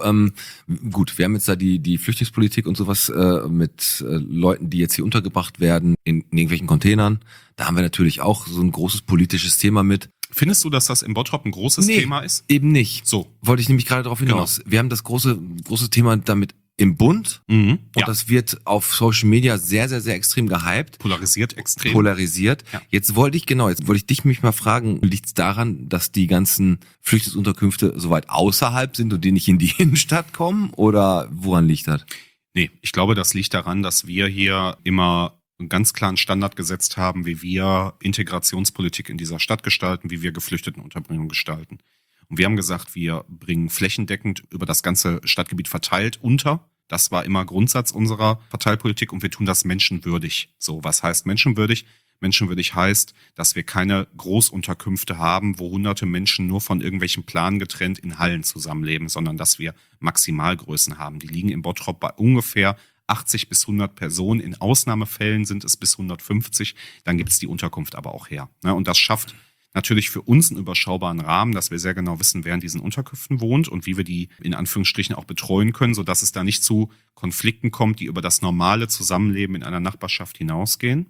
gut, wir haben jetzt da die Flüchtlingspolitik und sowas mit Leuten, die jetzt hier untergebracht werden in irgendwelchen Containern. Da haben wir natürlich auch so ein großes politisches Thema mit. Findest du, dass das im Bottrop ein großes Thema ist? Eben nicht. So. Wollte ich nämlich gerade darauf hinaus. Genau. Wir haben das große Thema damit im Bund und das wird auf Social Media sehr, sehr, sehr extrem gehypt. Polarisiert extrem. Polarisiert. Ja. Jetzt wollte ich dich mich mal fragen, liegt es daran, dass die ganzen Flüchtlingsunterkünfte so weit außerhalb sind und die nicht in die Innenstadt kommen oder woran liegt das? Nee, ich glaube, das liegt daran, dass wir hier immer einen ganz klaren Standard gesetzt haben, wie wir Integrationspolitik in dieser Stadt gestalten, wie wir Geflüchtetenunterbringung gestalten. Und wir haben gesagt, wir bringen flächendeckend über das ganze Stadtgebiet verteilt unter. Das war immer Grundsatz unserer Parteipolitik und wir tun das menschenwürdig. So, was heißt menschenwürdig? Menschenwürdig heißt, dass wir keine Großunterkünfte haben, wo hunderte Menschen nur von irgendwelchen Planen getrennt in Hallen zusammenleben, sondern dass wir Maximalgrößen haben. Die liegen im Bottrop bei ungefähr 80 bis 100 Personen. In Ausnahmefällen sind es bis 150. Dann gibt es die Unterkunft aber auch her. Und das schafft natürlich für uns einen überschaubaren Rahmen, dass wir sehr genau wissen, wer in diesen Unterkünften wohnt und wie wir die in Anführungsstrichen auch betreuen können, sodass es da nicht zu Konflikten kommt, die über das normale Zusammenleben in einer Nachbarschaft hinausgehen.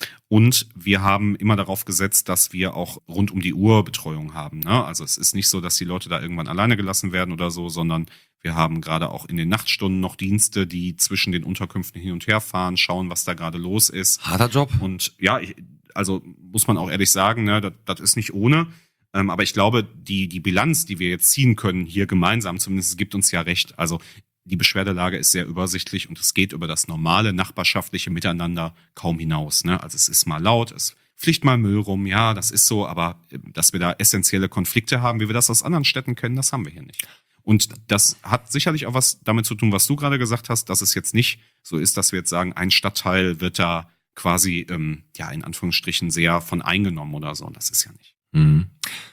Und wir haben immer darauf gesetzt, dass wir auch rund um die Uhr Betreuung haben. Also es ist nicht so, dass die Leute da irgendwann alleine gelassen werden oder so, sondern wir haben gerade auch in den Nachtstunden noch Dienste, die zwischen den Unterkünften hin und her fahren, schauen, was da gerade los ist. Harter Job. Und ja, also muss man auch ehrlich sagen, das ist nicht ohne. Aber ich glaube, die Bilanz, die wir jetzt ziehen können, hier gemeinsam zumindest, gibt uns ja recht. Also die Beschwerdelage ist sehr übersichtlich und es geht über das normale nachbarschaftliche Miteinander kaum hinaus. Also es ist mal laut, es fliegt mal Müll rum, ja, das ist so, aber dass wir da essentielle Konflikte haben, wie wir das aus anderen Städten kennen, das haben wir hier nicht. Und das hat sicherlich auch was damit zu tun, was du gerade gesagt hast, dass es jetzt nicht so ist, dass wir jetzt sagen, ein Stadtteil wird da quasi, in Anführungsstrichen sehr von eingenommen oder so. Das ist ja nicht. Mhm.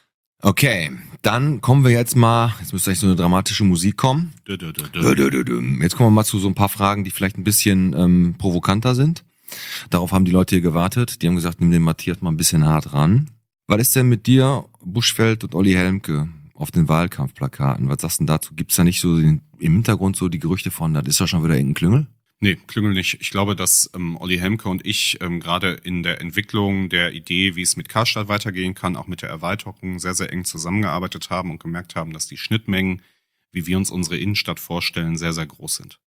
Okay, dann kommen wir jetzt müsste eigentlich so eine dramatische Musik kommen. Jetzt kommen wir mal zu so ein paar Fragen, die vielleicht ein bisschen provokanter sind. Darauf haben die Leute hier gewartet. Die haben gesagt, nimm den Matthias mal ein bisschen hart ran. Was ist denn mit dir, Buschfeld und Olli Helmke auf den Wahlkampfplakaten? Was sagst du denn dazu? Gibt's da nicht so im Hintergrund so die Gerüchte von, das ist ja schon wieder irgendein Klüngel? Nee, Klüngel nicht. Ich glaube, dass Olli Helmke und ich gerade in der Entwicklung der Idee, wie es mit Karstadt weitergehen kann, auch mit der Erweiterung sehr, sehr eng zusammengearbeitet haben und gemerkt haben, dass die Schnittmengen, wie wir uns unsere Innenstadt vorstellen, sehr, sehr groß sind.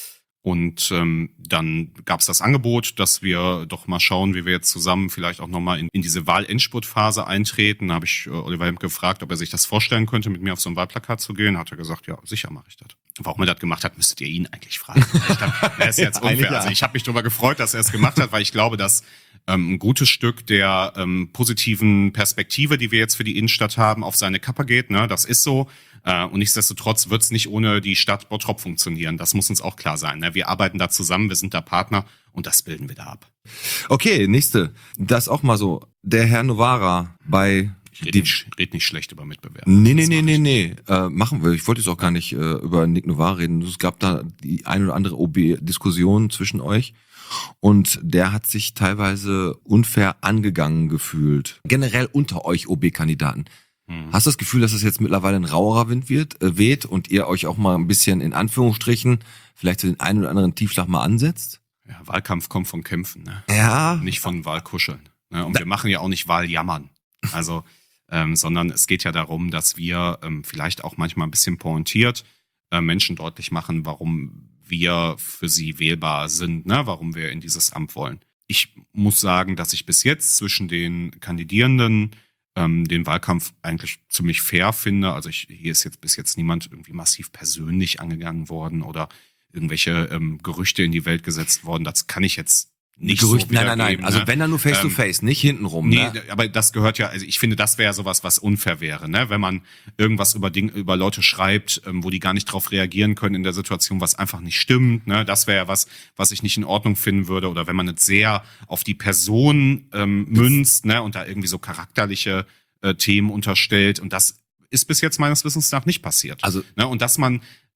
Und dann gab es das Angebot, dass wir doch mal schauen, wie wir jetzt zusammen vielleicht auch nochmal in diese Wahlendspurtphase eintreten. Da habe ich Oliver Helmke gefragt, ob er sich das vorstellen könnte, mit mir auf so ein Wahlplakat zu gehen. Hat er gesagt, ja, sicher mache ich das. Warum er das gemacht hat, müsstet ihr ihn eigentlich fragen. Er ist jetzt unfair. Ja. Also ich habe mich darüber gefreut, dass er es gemacht hat, weil ich glaube, dass ein gutes Stück der positiven Perspektive, die wir jetzt für die Innenstadt haben, auf seine Kappe geht. Das ist so. Und nichtsdestotrotz wird es nicht ohne die Stadt Bottrop funktionieren. Das muss uns auch klar sein. Wir arbeiten da zusammen, wir sind da Partner und das bilden wir da ab. Okay, nächste. Das auch mal so. Der Herr Novara bei... Ich red nicht schlecht über Mitbewerber. Nee. Machen wir. Ich wollte jetzt auch gar nicht über Nick Novara reden. Es gab da die ein oder andere OB-Diskussion zwischen euch. Und der hat sich teilweise unfair angegangen gefühlt. Generell unter euch OB-Kandidaten. Hast du das Gefühl, dass es jetzt mittlerweile ein rauerer Wind weht und ihr euch auch mal ein bisschen in Anführungsstrichen vielleicht so den einen oder anderen Tiefschlag mal ansetzt? Ja, Wahlkampf kommt von Kämpfen, ne? Ja. Nicht von Wahlkuscheln. Ne? Und wir machen ja auch nicht Wahljammern. Also, sondern es geht ja darum, dass wir vielleicht auch manchmal ein bisschen pointiert Menschen deutlich machen, warum wir für sie wählbar sind, ne? Warum wir in dieses Amt wollen. Ich muss sagen, dass ich bis jetzt zwischen den Kandidierenden den Wahlkampf eigentlich ziemlich fair finde. Also hier ist jetzt bis jetzt niemand irgendwie massiv persönlich angegangen worden oder irgendwelche Gerüchte in die Welt gesetzt worden. Das kann ich jetzt nicht Gerüchte, so wiedergeben. Nein. Also wenn dann nur face-to-face, nicht hintenrum. Nee, ne? Aber das gehört ja, also ich finde, das wäre sowas, was unfair wäre, ne? Wenn man irgendwas über Leute schreibt, wo die gar nicht drauf reagieren können in der Situation, was einfach nicht stimmt, ne? Das wäre ja was ich nicht in Ordnung finden würde. Oder wenn man jetzt sehr auf die Person münzt, ne? Und da irgendwie so charakterliche Themen unterstellt. Und das ist bis jetzt meines Wissens nach nicht passiert. Also, ne? Und dass man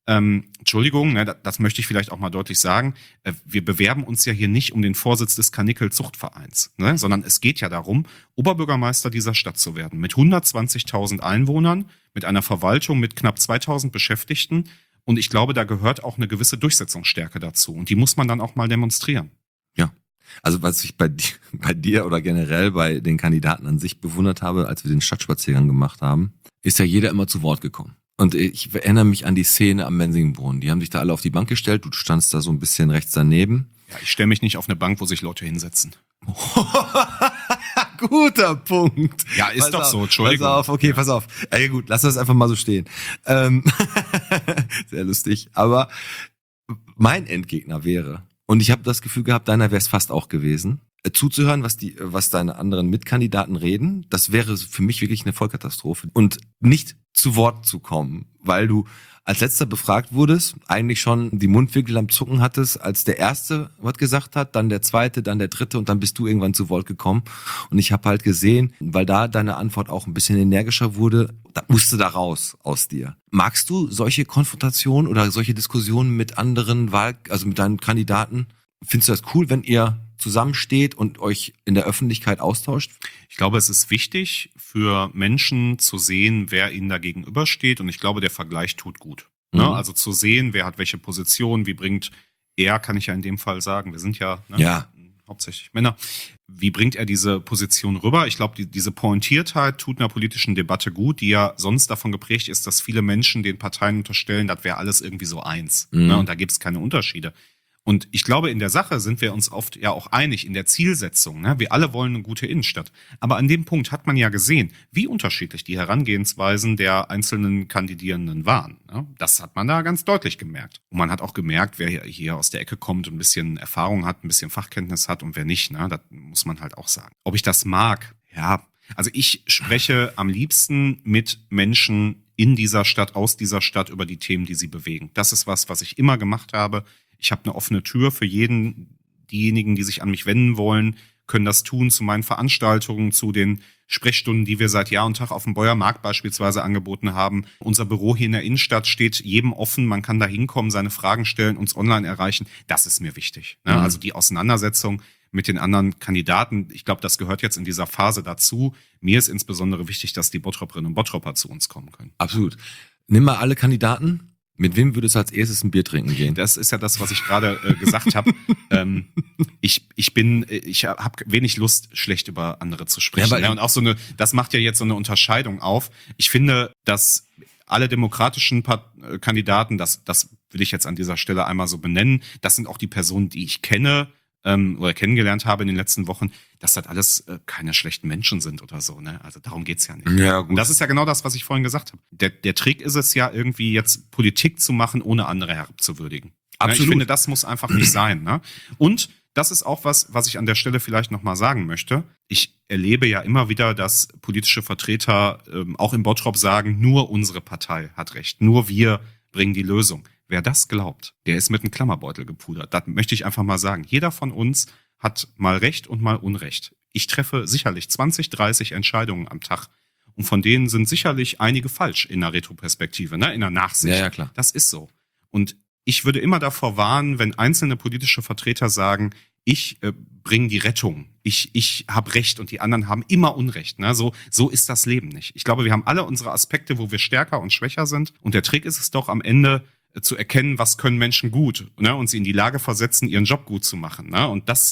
Entschuldigung, ne, das möchte ich vielleicht auch mal deutlich sagen, wir bewerben uns ja hier nicht um den Vorsitz des Karnickel-Zuchtvereins, ne, sondern es geht ja darum, Oberbürgermeister dieser Stadt zu werden, mit 120.000 Einwohnern, mit einer Verwaltung mit knapp 2.000 Beschäftigten. Und ich glaube, da gehört auch eine gewisse Durchsetzungsstärke dazu. Und die muss man dann auch mal demonstrieren. Ja. Also was ich bei dir oder generell bei den Kandidaten an sich bewundert habe, als wir den Stadtspaziergang gemacht haben, ist ja jeder immer zu Wort gekommen. Und ich erinnere mich an die Szene am Mensingbrunnen. Die haben sich da alle auf die Bank gestellt, du standst da so ein bisschen rechts daneben. Ja, ich stelle mich nicht auf eine Bank, wo sich Leute hinsetzen. Guter Punkt. Ja, ist doch so, Entschuldigung. Pass auf, okay, pass auf. Ja gut, lass das einfach mal so stehen. Sehr lustig. Aber mein Endgegner wäre, und ich habe das Gefühl gehabt, deiner wäre es fast auch gewesen, zuzuhören, was deine anderen Mitkandidaten reden, das wäre für mich wirklich eine Vollkatastrophe. Und nicht zu Wort zu kommen, weil du als letzter befragt wurdest, eigentlich schon die Mundwinkel am Zucken hattest, als der Erste was gesagt hat, dann der Zweite, dann der Dritte und dann bist du irgendwann zu Wort gekommen. Und ich habe halt gesehen, weil da deine Antwort auch ein bisschen energischer wurde, da musste da raus aus dir. Magst du solche Konfrontationen oder solche Diskussionen mit anderen also mit deinen Kandidaten? Findest du das cool, wenn ihr zusammensteht und euch in der Öffentlichkeit austauscht? Ich glaube, es ist wichtig für Menschen zu sehen, wer ihnen da gegenübersteht. Und ich glaube, der Vergleich tut gut. Mhm. Ne? Also zu sehen, wer hat welche Position, wie bringt er, kann ich ja in dem Fall sagen, wir sind ja, hauptsächlich Männer, wie bringt er diese Position rüber? Ich glaube, diese Pointiertheit tut einer politischen Debatte gut, die ja sonst davon geprägt ist, dass viele Menschen den Parteien unterstellen, das wäre alles irgendwie so eins. Mhm. Ne? Und da gibt es keine Unterschiede. Und ich glaube, in der Sache sind wir uns oft ja auch einig, in der Zielsetzung. Ne? Wir alle wollen eine gute Innenstadt. Aber an dem Punkt hat man ja gesehen, wie unterschiedlich die Herangehensweisen der einzelnen Kandidierenden waren. Ne? Das hat man da ganz deutlich gemerkt. Und man hat auch gemerkt, wer hier aus der Ecke kommt und ein bisschen Erfahrung hat, ein bisschen Fachkenntnis hat und wer nicht. Ne? Das muss man halt auch sagen. Ob ich das mag? Ja, also ich spreche am liebsten mit Menschen in dieser Stadt, aus dieser Stadt über die Themen, die sie bewegen. Das ist was ich immer gemacht habe. Ich habe eine offene Tür für diejenigen, die sich an mich wenden wollen, können das tun zu meinen Veranstaltungen, zu den Sprechstunden, die wir seit Jahr und Tag auf dem Beuer Markt beispielsweise angeboten haben. Unser Büro hier in der Innenstadt steht jedem offen. Man kann da hinkommen, seine Fragen stellen, uns online erreichen. Das ist mir wichtig. Ne? Also die Auseinandersetzung mit den anderen Kandidaten, ich glaube, das gehört jetzt in dieser Phase dazu. Mir ist insbesondere wichtig, dass die Bottroperinnen und Bottropper zu uns kommen können. Absolut. Nimm mal alle Kandidaten. Mit wem würdest du als erstes ein Bier trinken gehen? Das ist ja das, was ich gerade gesagt habe. Ich habe wenig Lust, schlecht über andere zu sprechen. Ja, und auch das macht ja jetzt so eine Unterscheidung auf. Ich finde, dass alle demokratischen Kandidaten, das will ich jetzt an dieser Stelle einmal so benennen, das sind auch die Personen, die ich kenne oder kennengelernt habe in den letzten Wochen, dass das alles keine schlechten Menschen sind oder so. Ne? Also darum geht's ja nicht. Ja, gut. Und das ist ja genau das, was ich vorhin gesagt habe. Der Trick ist es ja irgendwie jetzt Politik zu machen, ohne andere herabzuwürdigen. Absolut. Ich finde, das muss einfach nicht sein. Ne? Und das ist auch was ich an der Stelle vielleicht nochmal sagen möchte. Ich erlebe ja immer wieder, dass politische Vertreter auch in Bottrop sagen, nur unsere Partei hat recht, nur wir bringen die Lösung. Wer das glaubt, der ist mit einem Klammerbeutel gepudert. Das möchte ich einfach mal sagen. Jeder von uns hat mal Recht und mal Unrecht. Ich treffe sicherlich 20, 30 Entscheidungen am Tag. Und von denen sind sicherlich einige falsch in der Retroperspektive, ne? In der Nachsicht. Ja, klar. Das ist so. Und ich würde immer davor warnen, wenn einzelne politische Vertreter sagen, ich bringe die Rettung, ich habe Recht und die anderen haben immer Unrecht. Ne? So ist das Leben nicht. Ich glaube, wir haben alle unsere Aspekte, wo wir stärker und schwächer sind. Und der Trick ist es doch am Ende, zu erkennen, was können Menschen gut, ne? Und sie in die Lage versetzen, ihren Job gut zu machen. Ne? Und das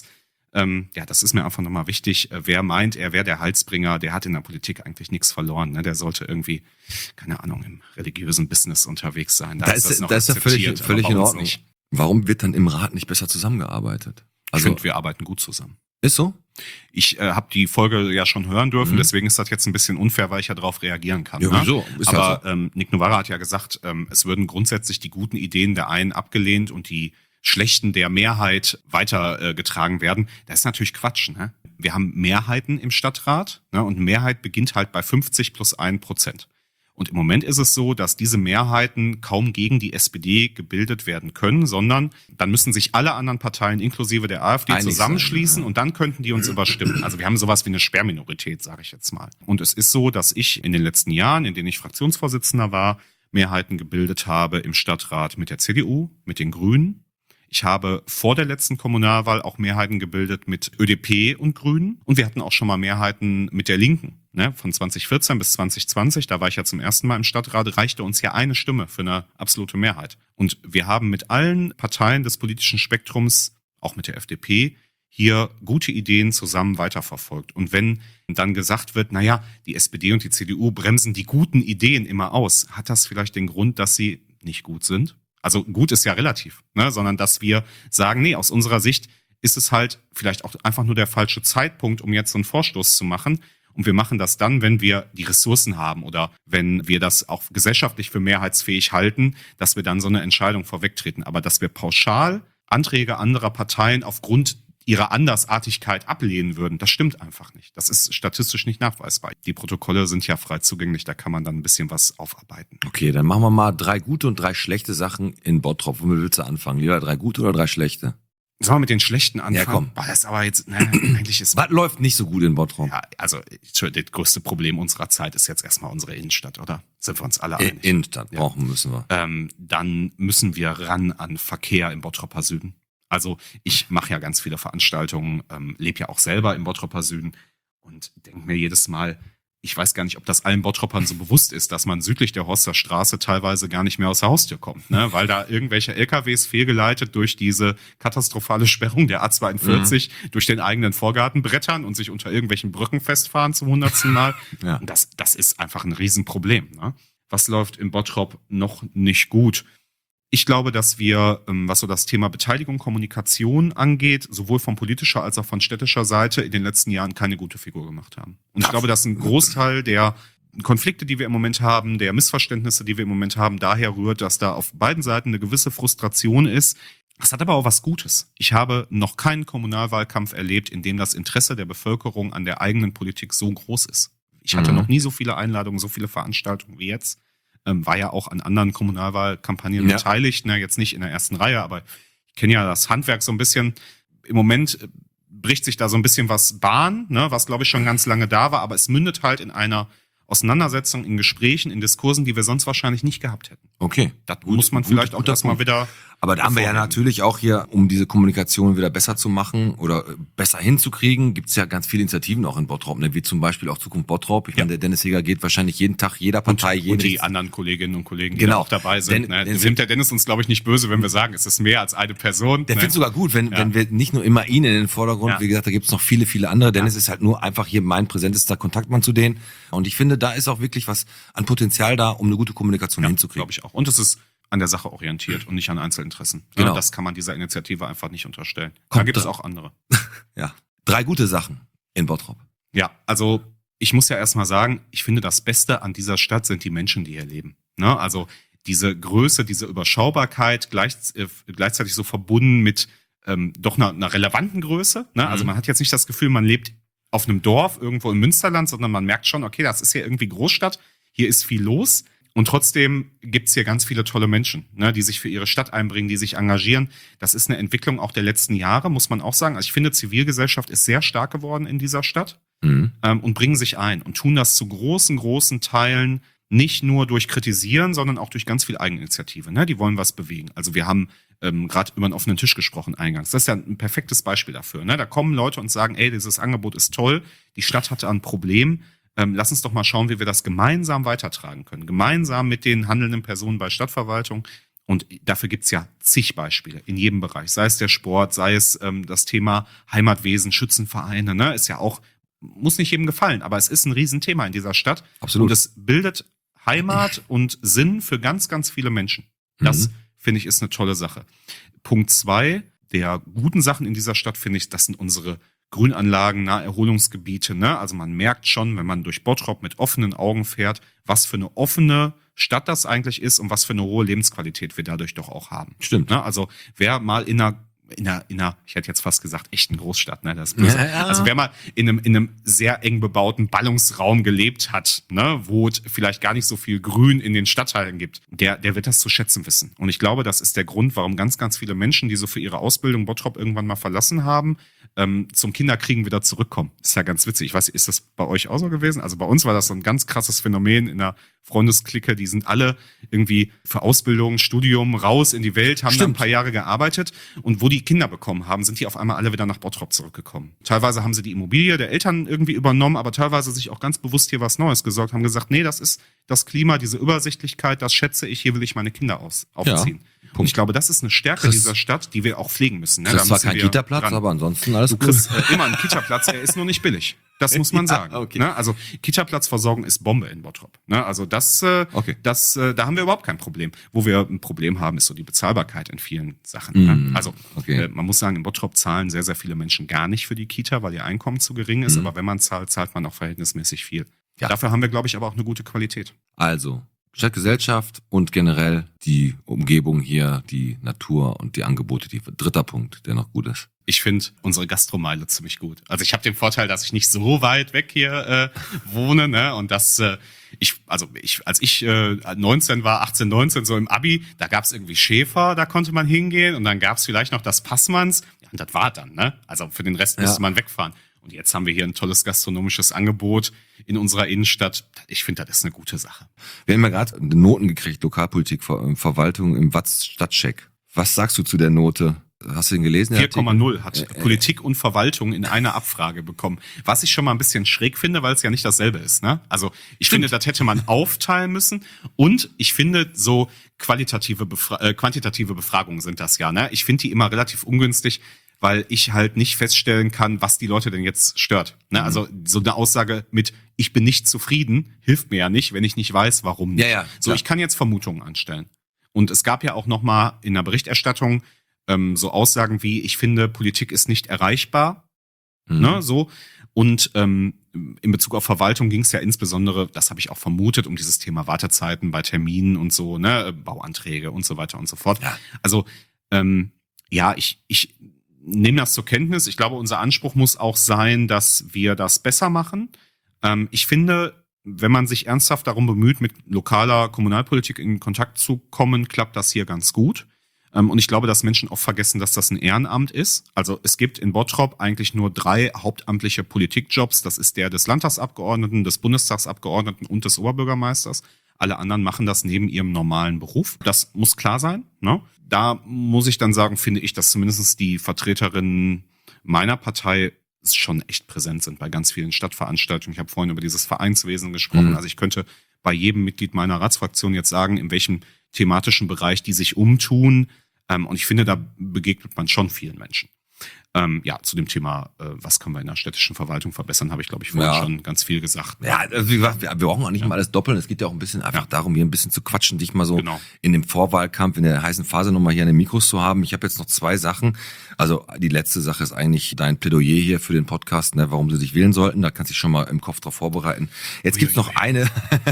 ist mir einfach nochmal wichtig. Wer meint, er wäre der Heilsbringer, der hat in der Politik eigentlich nichts verloren. Ne? Der sollte irgendwie, keine Ahnung, im religiösen Business unterwegs sein. Da ist ja völlig in Ordnung. Nicht. Warum wird dann im Rat nicht besser zusammengearbeitet? Ich finde, wir arbeiten gut zusammen. Ist so? Ich habe die Folge ja schon hören dürfen, deswegen ist das jetzt ein bisschen unfair, weil ich ja darauf reagieren kann. Ja, ne? wieso? Aber so. Nick Novara hat ja gesagt, es würden grundsätzlich die guten Ideen der einen abgelehnt und die schlechten der Mehrheit weitergetragen werden. Das ist natürlich Quatsch. Ne? Wir haben Mehrheiten im Stadtrat, ne? Und Mehrheit beginnt halt bei 50+1%. Und im Moment ist es so, dass diese Mehrheiten kaum gegen die SPD gebildet werden können, sondern dann müssen sich alle anderen Parteien inklusive der AfD zusammenschließen und dann könnten die uns überstimmen. Also wir haben sowas wie eine Sperrminorität, sage ich jetzt mal. Und es ist so, dass ich in den letzten Jahren, in denen ich Fraktionsvorsitzender war, Mehrheiten gebildet habe im Stadtrat mit der CDU, mit den Grünen. Ich habe vor der letzten Kommunalwahl auch Mehrheiten gebildet mit ÖDP und Grünen. Und wir hatten auch schon mal Mehrheiten mit der Linken. Ne? Von 2014 bis 2020, da war ich ja zum ersten Mal im Stadtrat, reichte uns ja eine Stimme für eine absolute Mehrheit. Und wir haben mit allen Parteien des politischen Spektrums, auch mit der FDP, hier gute Ideen zusammen weiterverfolgt. Und wenn dann gesagt wird, naja, die SPD und die CDU bremsen die guten Ideen immer aus, hat das vielleicht den Grund, dass sie nicht gut sind? Also gut ist ja relativ, ne? Sondern dass wir sagen, nee, aus unserer Sicht ist es halt vielleicht auch einfach nur der falsche Zeitpunkt, um jetzt so einen Vorstoß zu machen. Und wir machen das dann, wenn wir die Ressourcen haben oder wenn wir das auch gesellschaftlich für mehrheitsfähig halten, dass wir dann so eine Entscheidung vorwegtreten. Aber dass wir pauschal Anträge anderer Parteien aufgrund ihrer Andersartigkeit ablehnen würden, das stimmt einfach nicht. Das ist statistisch nicht nachweisbar. Die Protokolle sind ja frei zugänglich, da kann man dann ein bisschen was aufarbeiten. Okay, dann machen wir mal 3 gute und 3 schlechte Sachen in Bottrop. Womit willst du anfangen? Lieber 3 gute oder 3 schlechte? Sollen wir mit den schlechten anfangen? Ja, komm. Das ist aber jetzt, eigentlich ist... Was läuft nicht so gut in Bottrop? Ja, also das größte Problem unserer Zeit ist jetzt erstmal unsere Innenstadt, oder? Sind wir uns alle einig? Innenstadt brauchen müssen wir. Dann müssen wir ran an Verkehr im Bottroper Süden. Also ich mache ja ganz viele Veranstaltungen, lebe ja auch selber im Bottroper Süden und denke mir jedes Mal, ich weiß gar nicht, ob das allen Bottropern so bewusst ist, dass man südlich der Horster Straße teilweise gar nicht mehr aus der Haustür kommt, ne? Weil da irgendwelche LKWs fehlgeleitet durch diese katastrophale Sperrung der A42 durch den eigenen Vorgarten brettern und sich unter irgendwelchen Brücken festfahren zum 100. Mal. Ja. Und das ist einfach ein Riesenproblem. Ne? Was läuft in Bottrop noch nicht gut? Ich glaube, dass wir, was so das Thema Beteiligung, Kommunikation angeht, sowohl von politischer als auch von städtischer Seite in den letzten Jahren keine gute Figur gemacht haben. Und ich glaube, dass ein Großteil der Konflikte, die wir im Moment haben, der Missverständnisse, die wir im Moment haben, daher rührt, dass da auf beiden Seiten eine gewisse Frustration ist. Das hat aber auch was Gutes. Ich habe noch keinen Kommunalwahlkampf erlebt, in dem das Interesse der Bevölkerung an der eigenen Politik so groß ist. Ich hatte noch nie so viele Einladungen, so viele Veranstaltungen wie jetzt. War ja auch an anderen Kommunalwahlkampagnen beteiligt, ne, jetzt nicht in der ersten Reihe, aber ich kenne ja das Handwerk so ein bisschen. Im Moment bricht sich da so ein bisschen was Bahn, ne, was glaube ich schon ganz lange da war, aber es mündet halt in einer Auseinandersetzung, in Gesprächen, in Diskursen, die wir sonst wahrscheinlich nicht gehabt hätten. Okay. Das muss man vielleicht auch erstmal wieder... Aber da haben wir ja natürlich auch hier, um diese Kommunikation wieder besser zu machen oder besser hinzukriegen, gibt's ja ganz viele Initiativen auch in Bottrop, ne? Wie zum Beispiel auch Zukunft Bottrop. Ich meine, der Dennis Heger geht wahrscheinlich jeden Tag jeder Partei... Und die anderen Kolleginnen und Kollegen, die da auch dabei sind. Nimmt der Dennis uns, glaube ich, nicht böse, wenn wir sagen, es ist mehr als eine Person. Der findet sogar gut, wenn wir nicht nur immer ihn in den Vordergrund, wie gesagt, da gibt's noch viele, viele andere. Dennis ist halt nur einfach hier mein präsentester Kontaktmann zu denen. Und ich finde, da ist auch wirklich was an Potenzial da, um eine gute Kommunikation hinzukriegen. Glaube ich auch. Und es ist an der Sache orientiert und nicht an Einzelinteressen. Genau. Das kann man dieser Initiative einfach nicht unterstellen. Da gibt es auch andere. Ja. 3 gute Sachen in Bottrop. Ja, also ich muss ja erstmal sagen, ich finde, das Beste an dieser Stadt sind die Menschen, die hier leben. Ne? Also diese Größe, diese Überschaubarkeit, gleichzeitig so verbunden mit doch einer relevanten Größe. Ne? Also man hat jetzt nicht das Gefühl, man lebt auf einem Dorf irgendwo im Münsterland, sondern man merkt schon, okay, das ist hier irgendwie Großstadt, hier ist viel los. Und trotzdem gibt's hier ganz viele tolle Menschen, ne, die sich für ihre Stadt einbringen, die sich engagieren. Das ist eine Entwicklung auch der letzten Jahre, muss man auch sagen. Also ich finde, Zivilgesellschaft ist sehr stark geworden in dieser Stadt und bringen sich ein und tun das zu großen Teilen nicht nur durch Kritisieren, sondern auch durch ganz viel Eigeninitiative. Ne? Die wollen was bewegen. Also wir haben gerade über einen offenen Tisch gesprochen eingangs. Das ist ja ein perfektes Beispiel dafür. Ne? Da kommen Leute und sagen, ey, dieses Angebot ist toll, die Stadt hatte ein Problem. Lass uns doch mal schauen, wie wir das gemeinsam weitertragen können. Gemeinsam mit den handelnden Personen bei Stadtverwaltung. Und dafür gibt's ja zig Beispiele in jedem Bereich. Sei es der Sport, sei es das Thema Heimatwesen, Schützenvereine. Ne? Ist ja auch, muss nicht jedem gefallen, aber es ist ein Riesenthema in dieser Stadt. Absolut. Und es bildet Heimat und Sinn für ganz viele Menschen. Das, finde ich, ist eine tolle Sache. Punkt 2 der guten Sachen in dieser Stadt, finde ich, das sind unsere Grünanlagen, Naherholungsgebiete, ne? Also man merkt schon, wenn man durch Bottrop mit offenen Augen fährt, was für eine offene Stadt das eigentlich ist und was für eine hohe Lebensqualität wir dadurch doch auch haben. Stimmt. Ne? Also wer mal in einer, ich hätte jetzt fast gesagt, echten Großstadt, ne? Das ist böse. Ja. Also wer mal in einem sehr eng bebauten Ballungsraum gelebt hat, ne, wo es vielleicht gar nicht so viel Grün in den Stadtteilen gibt, der wird das zu schätzen wissen. Und ich glaube, das ist der Grund, warum ganz viele Menschen, die so für ihre Ausbildung Bottrop irgendwann mal verlassen haben, zum Kinderkriegen wieder zurückkommen. Das ist ja ganz witzig. Ich weiß, ist das bei euch auch so gewesen? Also bei uns war das so ein ganz krasses Phänomen in der Freundesklicke, die sind alle irgendwie für Ausbildung, Studium raus in die Welt, haben da ein paar Jahre gearbeitet und wo die Kinder bekommen haben, sind die auf einmal alle wieder nach Bottrop zurückgekommen. Teilweise haben sie die Immobilie der Eltern irgendwie übernommen, aber teilweise sich auch ganz bewusst hier was Neues gesorgt, haben gesagt, nee, das ist das Klima, diese Übersichtlichkeit, das schätze ich, hier will ich meine Kinder aufziehen. Ja, und ich glaube, das ist eine Stärke dieser Stadt, die wir auch pflegen müssen. Ne? Das ist zwar kein Kita-Platz, aber ansonsten alles gut. Du kriegst immer einen Kita-Platz, er ist nur nicht billig. Das muss man sagen. Okay. Ne? Also Kita-Platzversorgung ist Bombe in Bottrop. Ne? Also da haben wir überhaupt kein Problem. Wo wir ein Problem haben, ist so die Bezahlbarkeit in vielen Sachen. Ne? Also man muss sagen, in Bottrop zahlen sehr, sehr viele Menschen gar nicht für die Kita, weil ihr Einkommen zu gering ist. Aber wenn man zahlt, zahlt man auch verhältnismäßig viel. Ja. Dafür haben wir, glaube ich, aber auch eine gute Qualität. Also Stadtgesellschaft und generell die Umgebung hier, die Natur und die Angebote, dritter Punkt, der noch gut ist. Ich finde unsere Gastromeile ziemlich gut. Also ich habe den Vorteil, dass ich nicht so weit weg hier wohne, ne? Und dass als ich 19 war, 18, 19, so im Abi, da gab's irgendwie Schäfer, da konnte man hingehen und dann gab's vielleicht noch das Passmanns. Ja, und das war dann, ne? Also für den Rest musste man wegfahren. Und jetzt haben wir hier ein tolles gastronomisches Angebot in unserer Innenstadt. Ich finde, das ist eine gute Sache. Wir haben ja gerade Noten gekriegt, Lokalpolitik, Verwaltung im Watz Stadtcheck. Was sagst du zu der Note? Hast du den gelesen? 4,0 hat Politik und Verwaltung in einer Abfrage bekommen. Was ich schon mal ein bisschen schräg finde, weil es ja nicht dasselbe ist. Ne? Also ich finde, das hätte man aufteilen müssen. Und ich finde, so quantitative Befragungen sind das ja. Ne? Ich finde die immer relativ ungünstig, weil ich halt nicht feststellen kann, was die Leute denn jetzt stört. Ne? Also so eine Aussage mit ich bin nicht zufrieden hilft mir ja nicht, wenn ich nicht weiß, warum nicht. Ich kann jetzt Vermutungen anstellen. Und es gab ja auch noch mal in der Berichterstattung so Aussagen wie, ich finde, Politik ist nicht erreichbar. Ne, so. Und in Bezug auf Verwaltung ging es ja insbesondere, das habe ich auch vermutet, um dieses Thema Wartezeiten bei Terminen und so, ne, Bauanträge und so weiter und so fort. Ja. Also ich nehme das zur Kenntnis. Ich glaube, unser Anspruch muss auch sein, dass wir das besser machen. Ich finde, wenn man sich ernsthaft darum bemüht, mit lokaler Kommunalpolitik in Kontakt zu kommen, klappt das hier ganz gut. Und ich glaube, dass Menschen oft vergessen, dass das ein Ehrenamt ist. Also es gibt in Bottrop eigentlich nur 3 hauptamtliche Politikjobs. Das ist der des Landtagsabgeordneten, des Bundestagsabgeordneten und des Oberbürgermeisters. Alle anderen machen das neben ihrem normalen Beruf. Das muss klar sein. Ne? Da muss ich dann sagen, finde ich, dass zumindest die Vertreterinnen meiner Partei schon echt präsent sind bei ganz vielen Stadtveranstaltungen. Ich habe vorhin über dieses Vereinswesen gesprochen. Also ich könnte bei jedem Mitglied meiner Ratsfraktion jetzt sagen, in welchem thematischen Bereich die sich umtun. Und ich finde, da begegnet man schon vielen Menschen. Zu dem Thema, was können wir in der städtischen Verwaltung verbessern, habe ich, glaube ich, vorhin schon ganz viel gesagt. Ja, also wie gesagt, wir brauchen auch nicht mal alles doppeln. Es geht ja auch ein bisschen einfach darum, hier ein bisschen zu quatschen, dich mal so in dem Vorwahlkampf, in der heißen Phase nochmal hier an den Mikros zu haben. Ich habe jetzt noch 2 Sachen. Also die letzte Sache ist eigentlich dein Plädoyer hier für den Podcast, ne, warum sie dich wählen sollten. Da kannst du dich schon mal im Kopf drauf vorbereiten. Jetzt gibt's noch eine.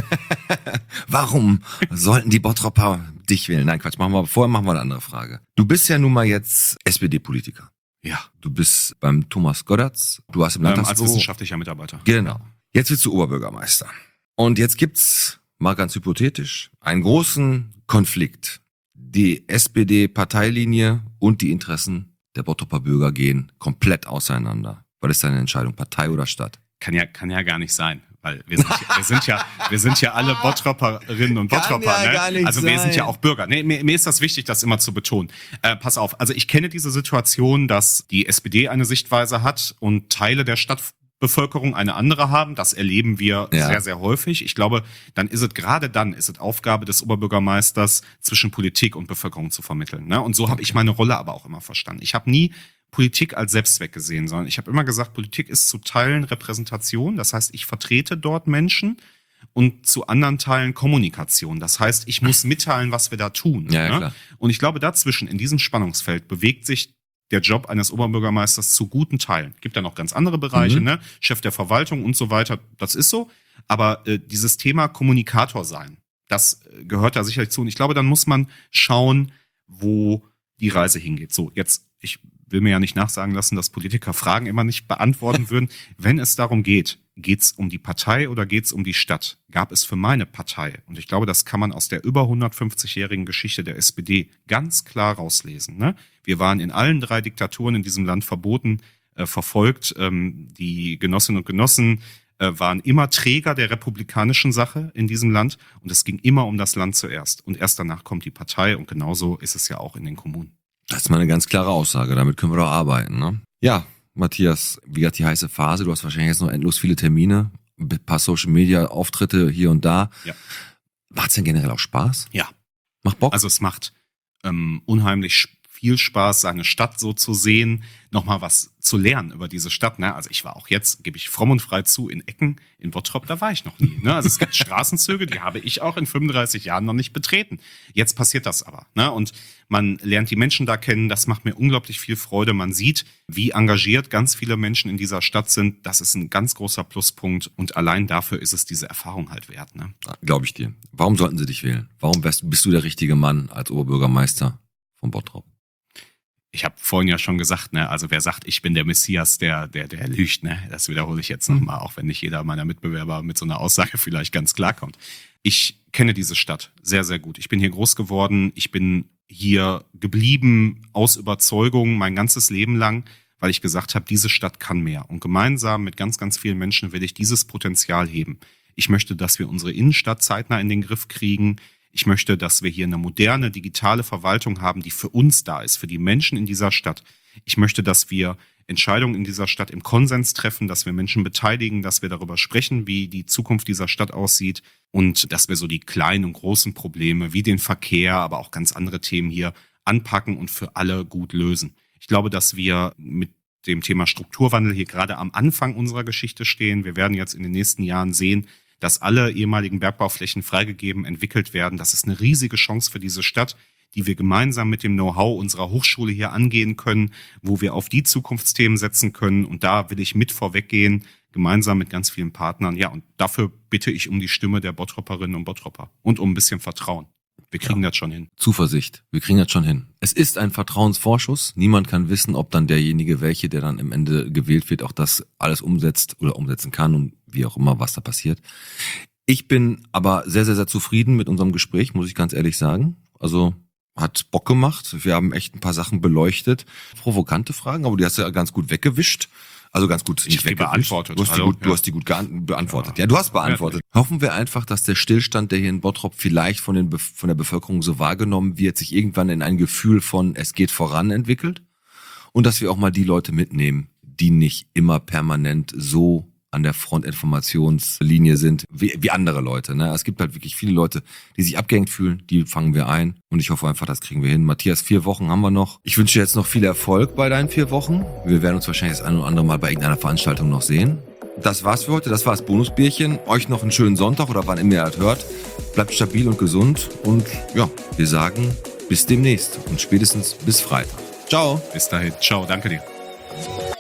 Warum sollten die Bottropper dich wählen? Nein, Quatsch, vorher machen wir eine andere Frage. Du bist ja nun mal jetzt SPD-Politiker. Ja. Du bist beim Thomas Godderz, du hast im Landtagsbüro. Als wissenschaftlicher Mitarbeiter. Genau. Jetzt willst du Oberbürgermeister. Und jetzt gibt's, mal ganz hypothetisch, einen großen Konflikt. Die SPD-Parteilinie und die Interessen der Bottroper Bürger gehen komplett auseinander. Was ist deine Entscheidung, Partei oder Stadt? Kann ja gar nicht sein. Weil wir sind ja alle Bottropperinnen und Bottropper, ne? Also wir sind ja auch Bürger. Nee, mir ist das wichtig, das immer zu betonen. Pass auf, also ich kenne diese Situation, dass die SPD eine Sichtweise hat und Teile der Stadtbevölkerung eine andere haben. Das erleben wir sehr, sehr häufig. Ich glaube, dann ist es Aufgabe des Oberbürgermeisters, zwischen Politik und Bevölkerung zu vermitteln. Ne? Und so habe ich meine Rolle aber auch immer verstanden. Ich habe nie Politik als Selbstzweck gesehen, sondern ich habe immer gesagt, Politik ist zu Teilen Repräsentation. Das heißt, ich vertrete dort Menschen und zu anderen Teilen Kommunikation. Das heißt, ich muss mitteilen, was wir da tun. Ja, ne? Klar. Und ich glaube, dazwischen, in diesem Spannungsfeld, bewegt sich der Job eines Oberbürgermeisters zu guten Teilen. Gibt ja noch ganz andere Bereiche, ne? Chef der Verwaltung und so weiter. Das ist so. Aber dieses Thema Kommunikator sein, das gehört da sicherlich zu. Und ich glaube, dann muss man schauen, wo die Reise hingeht. So, jetzt, ich will mir ja nicht nachsagen lassen, dass Politiker Fragen immer nicht beantworten würden. Wenn es darum geht, geht's um die Partei oder geht's um die Stadt? Gab es für meine Partei, und ich glaube, das kann man aus der über 150-jährigen Geschichte der SPD ganz klar rauslesen. Ne? Wir waren in allen 3 Diktaturen in diesem Land verboten, verfolgt. Die Genossinnen und Genossen waren immer Träger der republikanischen Sache in diesem Land und es ging immer um das Land zuerst. Und erst danach kommt die Partei und genauso ist es ja auch in den Kommunen. Das ist mal eine ganz klare Aussage, damit können wir doch arbeiten, ne? Ja, Matthias, wie gesagt, die heiße Phase, du hast wahrscheinlich jetzt noch endlos viele Termine, ein paar Social-Media-Auftritte hier und da. Ja. Macht's denn generell auch Spaß? Ja. Macht Bock? Also es macht unheimlich viel Spaß, seine Stadt so zu sehen, nochmal was zu lernen über diese Stadt. Ne? Also ich war auch jetzt, gebe ich fromm und frei zu, in Ecken, in Bottrop, da war ich noch nie. Ne? Also es gibt Straßenzüge, die habe ich auch in 35 Jahren noch nicht betreten. Jetzt passiert das aber. Ne? Und man lernt die Menschen da kennen, das macht mir unglaublich viel Freude. Man sieht, wie engagiert ganz viele Menschen in dieser Stadt sind. Das ist ein ganz großer Pluspunkt und allein dafür ist es diese Erfahrung halt wert. Ne? Glaube ich dir. Warum sollten sie dich wählen? Warum bist du der richtige Mann als Oberbürgermeister von Bottrop? Ich habe vorhin ja schon gesagt, ne, also wer sagt, ich bin der Messias, der lügt, ne? Das wiederhole ich jetzt nochmal, auch wenn nicht jeder meiner Mitbewerber mit so einer Aussage vielleicht ganz klarkommt. Ich kenne diese Stadt sehr, sehr gut. Ich bin hier groß geworden, ich bin hier geblieben aus Überzeugung mein ganzes Leben lang, weil ich gesagt habe, diese Stadt kann mehr. Und gemeinsam mit ganz, ganz vielen Menschen will ich dieses Potenzial heben. Ich möchte, dass wir unsere Innenstadt zeitnah in den Griff kriegen. Ich möchte, dass wir hier eine moderne, digitale Verwaltung haben, die für uns da ist, für die Menschen in dieser Stadt. Ich möchte, dass wir Entscheidungen in dieser Stadt im Konsens treffen, dass wir Menschen beteiligen, dass wir darüber sprechen, wie die Zukunft dieser Stadt aussieht und dass wir so die kleinen und großen Probleme wie den Verkehr, aber auch ganz andere Themen hier anpacken und für alle gut lösen. Ich glaube, dass wir mit dem Thema Strukturwandel hier gerade am Anfang unserer Geschichte stehen. Wir werden jetzt in den nächsten Jahren sehen, dass alle ehemaligen Bergbauflächen freigegeben, entwickelt werden. Das ist eine riesige Chance für diese Stadt, die wir gemeinsam mit dem Know-how unserer Hochschule hier angehen können, wo wir auf die Zukunftsthemen setzen können. Und da will ich mit vorweggehen, gemeinsam mit ganz vielen Partnern. Ja, und dafür bitte ich um die Stimme der Bottropperinnen und Bottropper und um ein bisschen Vertrauen. Wir kriegen das schon hin. Zuversicht, wir kriegen das schon hin. Es ist ein Vertrauensvorschuss. Niemand kann wissen, ob dann derjenige, der dann im Ende gewählt wird, auch das alles umsetzt oder umsetzen kann und wie auch immer, was da passiert. Ich bin aber sehr, sehr, sehr zufrieden mit unserem Gespräch, muss ich ganz ehrlich sagen. Also hat Bock gemacht. Wir haben echt ein paar Sachen beleuchtet. Provokante Fragen, aber die hast du ja ganz gut weggewischt. Also ganz gut. Ich habe die beantwortet. Du hast die gut beantwortet. Ja, du hast beantwortet. Ja. Hoffen wir einfach, dass der Stillstand, der hier in Bottrop vielleicht von der Bevölkerung so wahrgenommen wird, sich irgendwann in ein Gefühl von es geht voran entwickelt. Und dass wir auch mal die Leute mitnehmen, die nicht immer permanent so an der Frontinformationslinie sind wie andere Leute. Ne? Es gibt halt wirklich viele Leute, die sich abgehängt fühlen, die fangen wir ein und ich hoffe einfach, das kriegen wir hin. Matthias, 4 Wochen haben wir noch. Ich wünsche dir jetzt noch viel Erfolg bei deinen 4 Wochen. Wir werden uns wahrscheinlich das ein oder andere Mal bei irgendeiner Veranstaltung noch sehen. Das war's für heute, das war das Bonusbierchen. Euch noch einen schönen Sonntag oder wann immer ihr das hört. Bleibt stabil und gesund und ja, wir sagen bis demnächst und spätestens bis Freitag. Ciao. Bis dahin. Ciao, danke dir.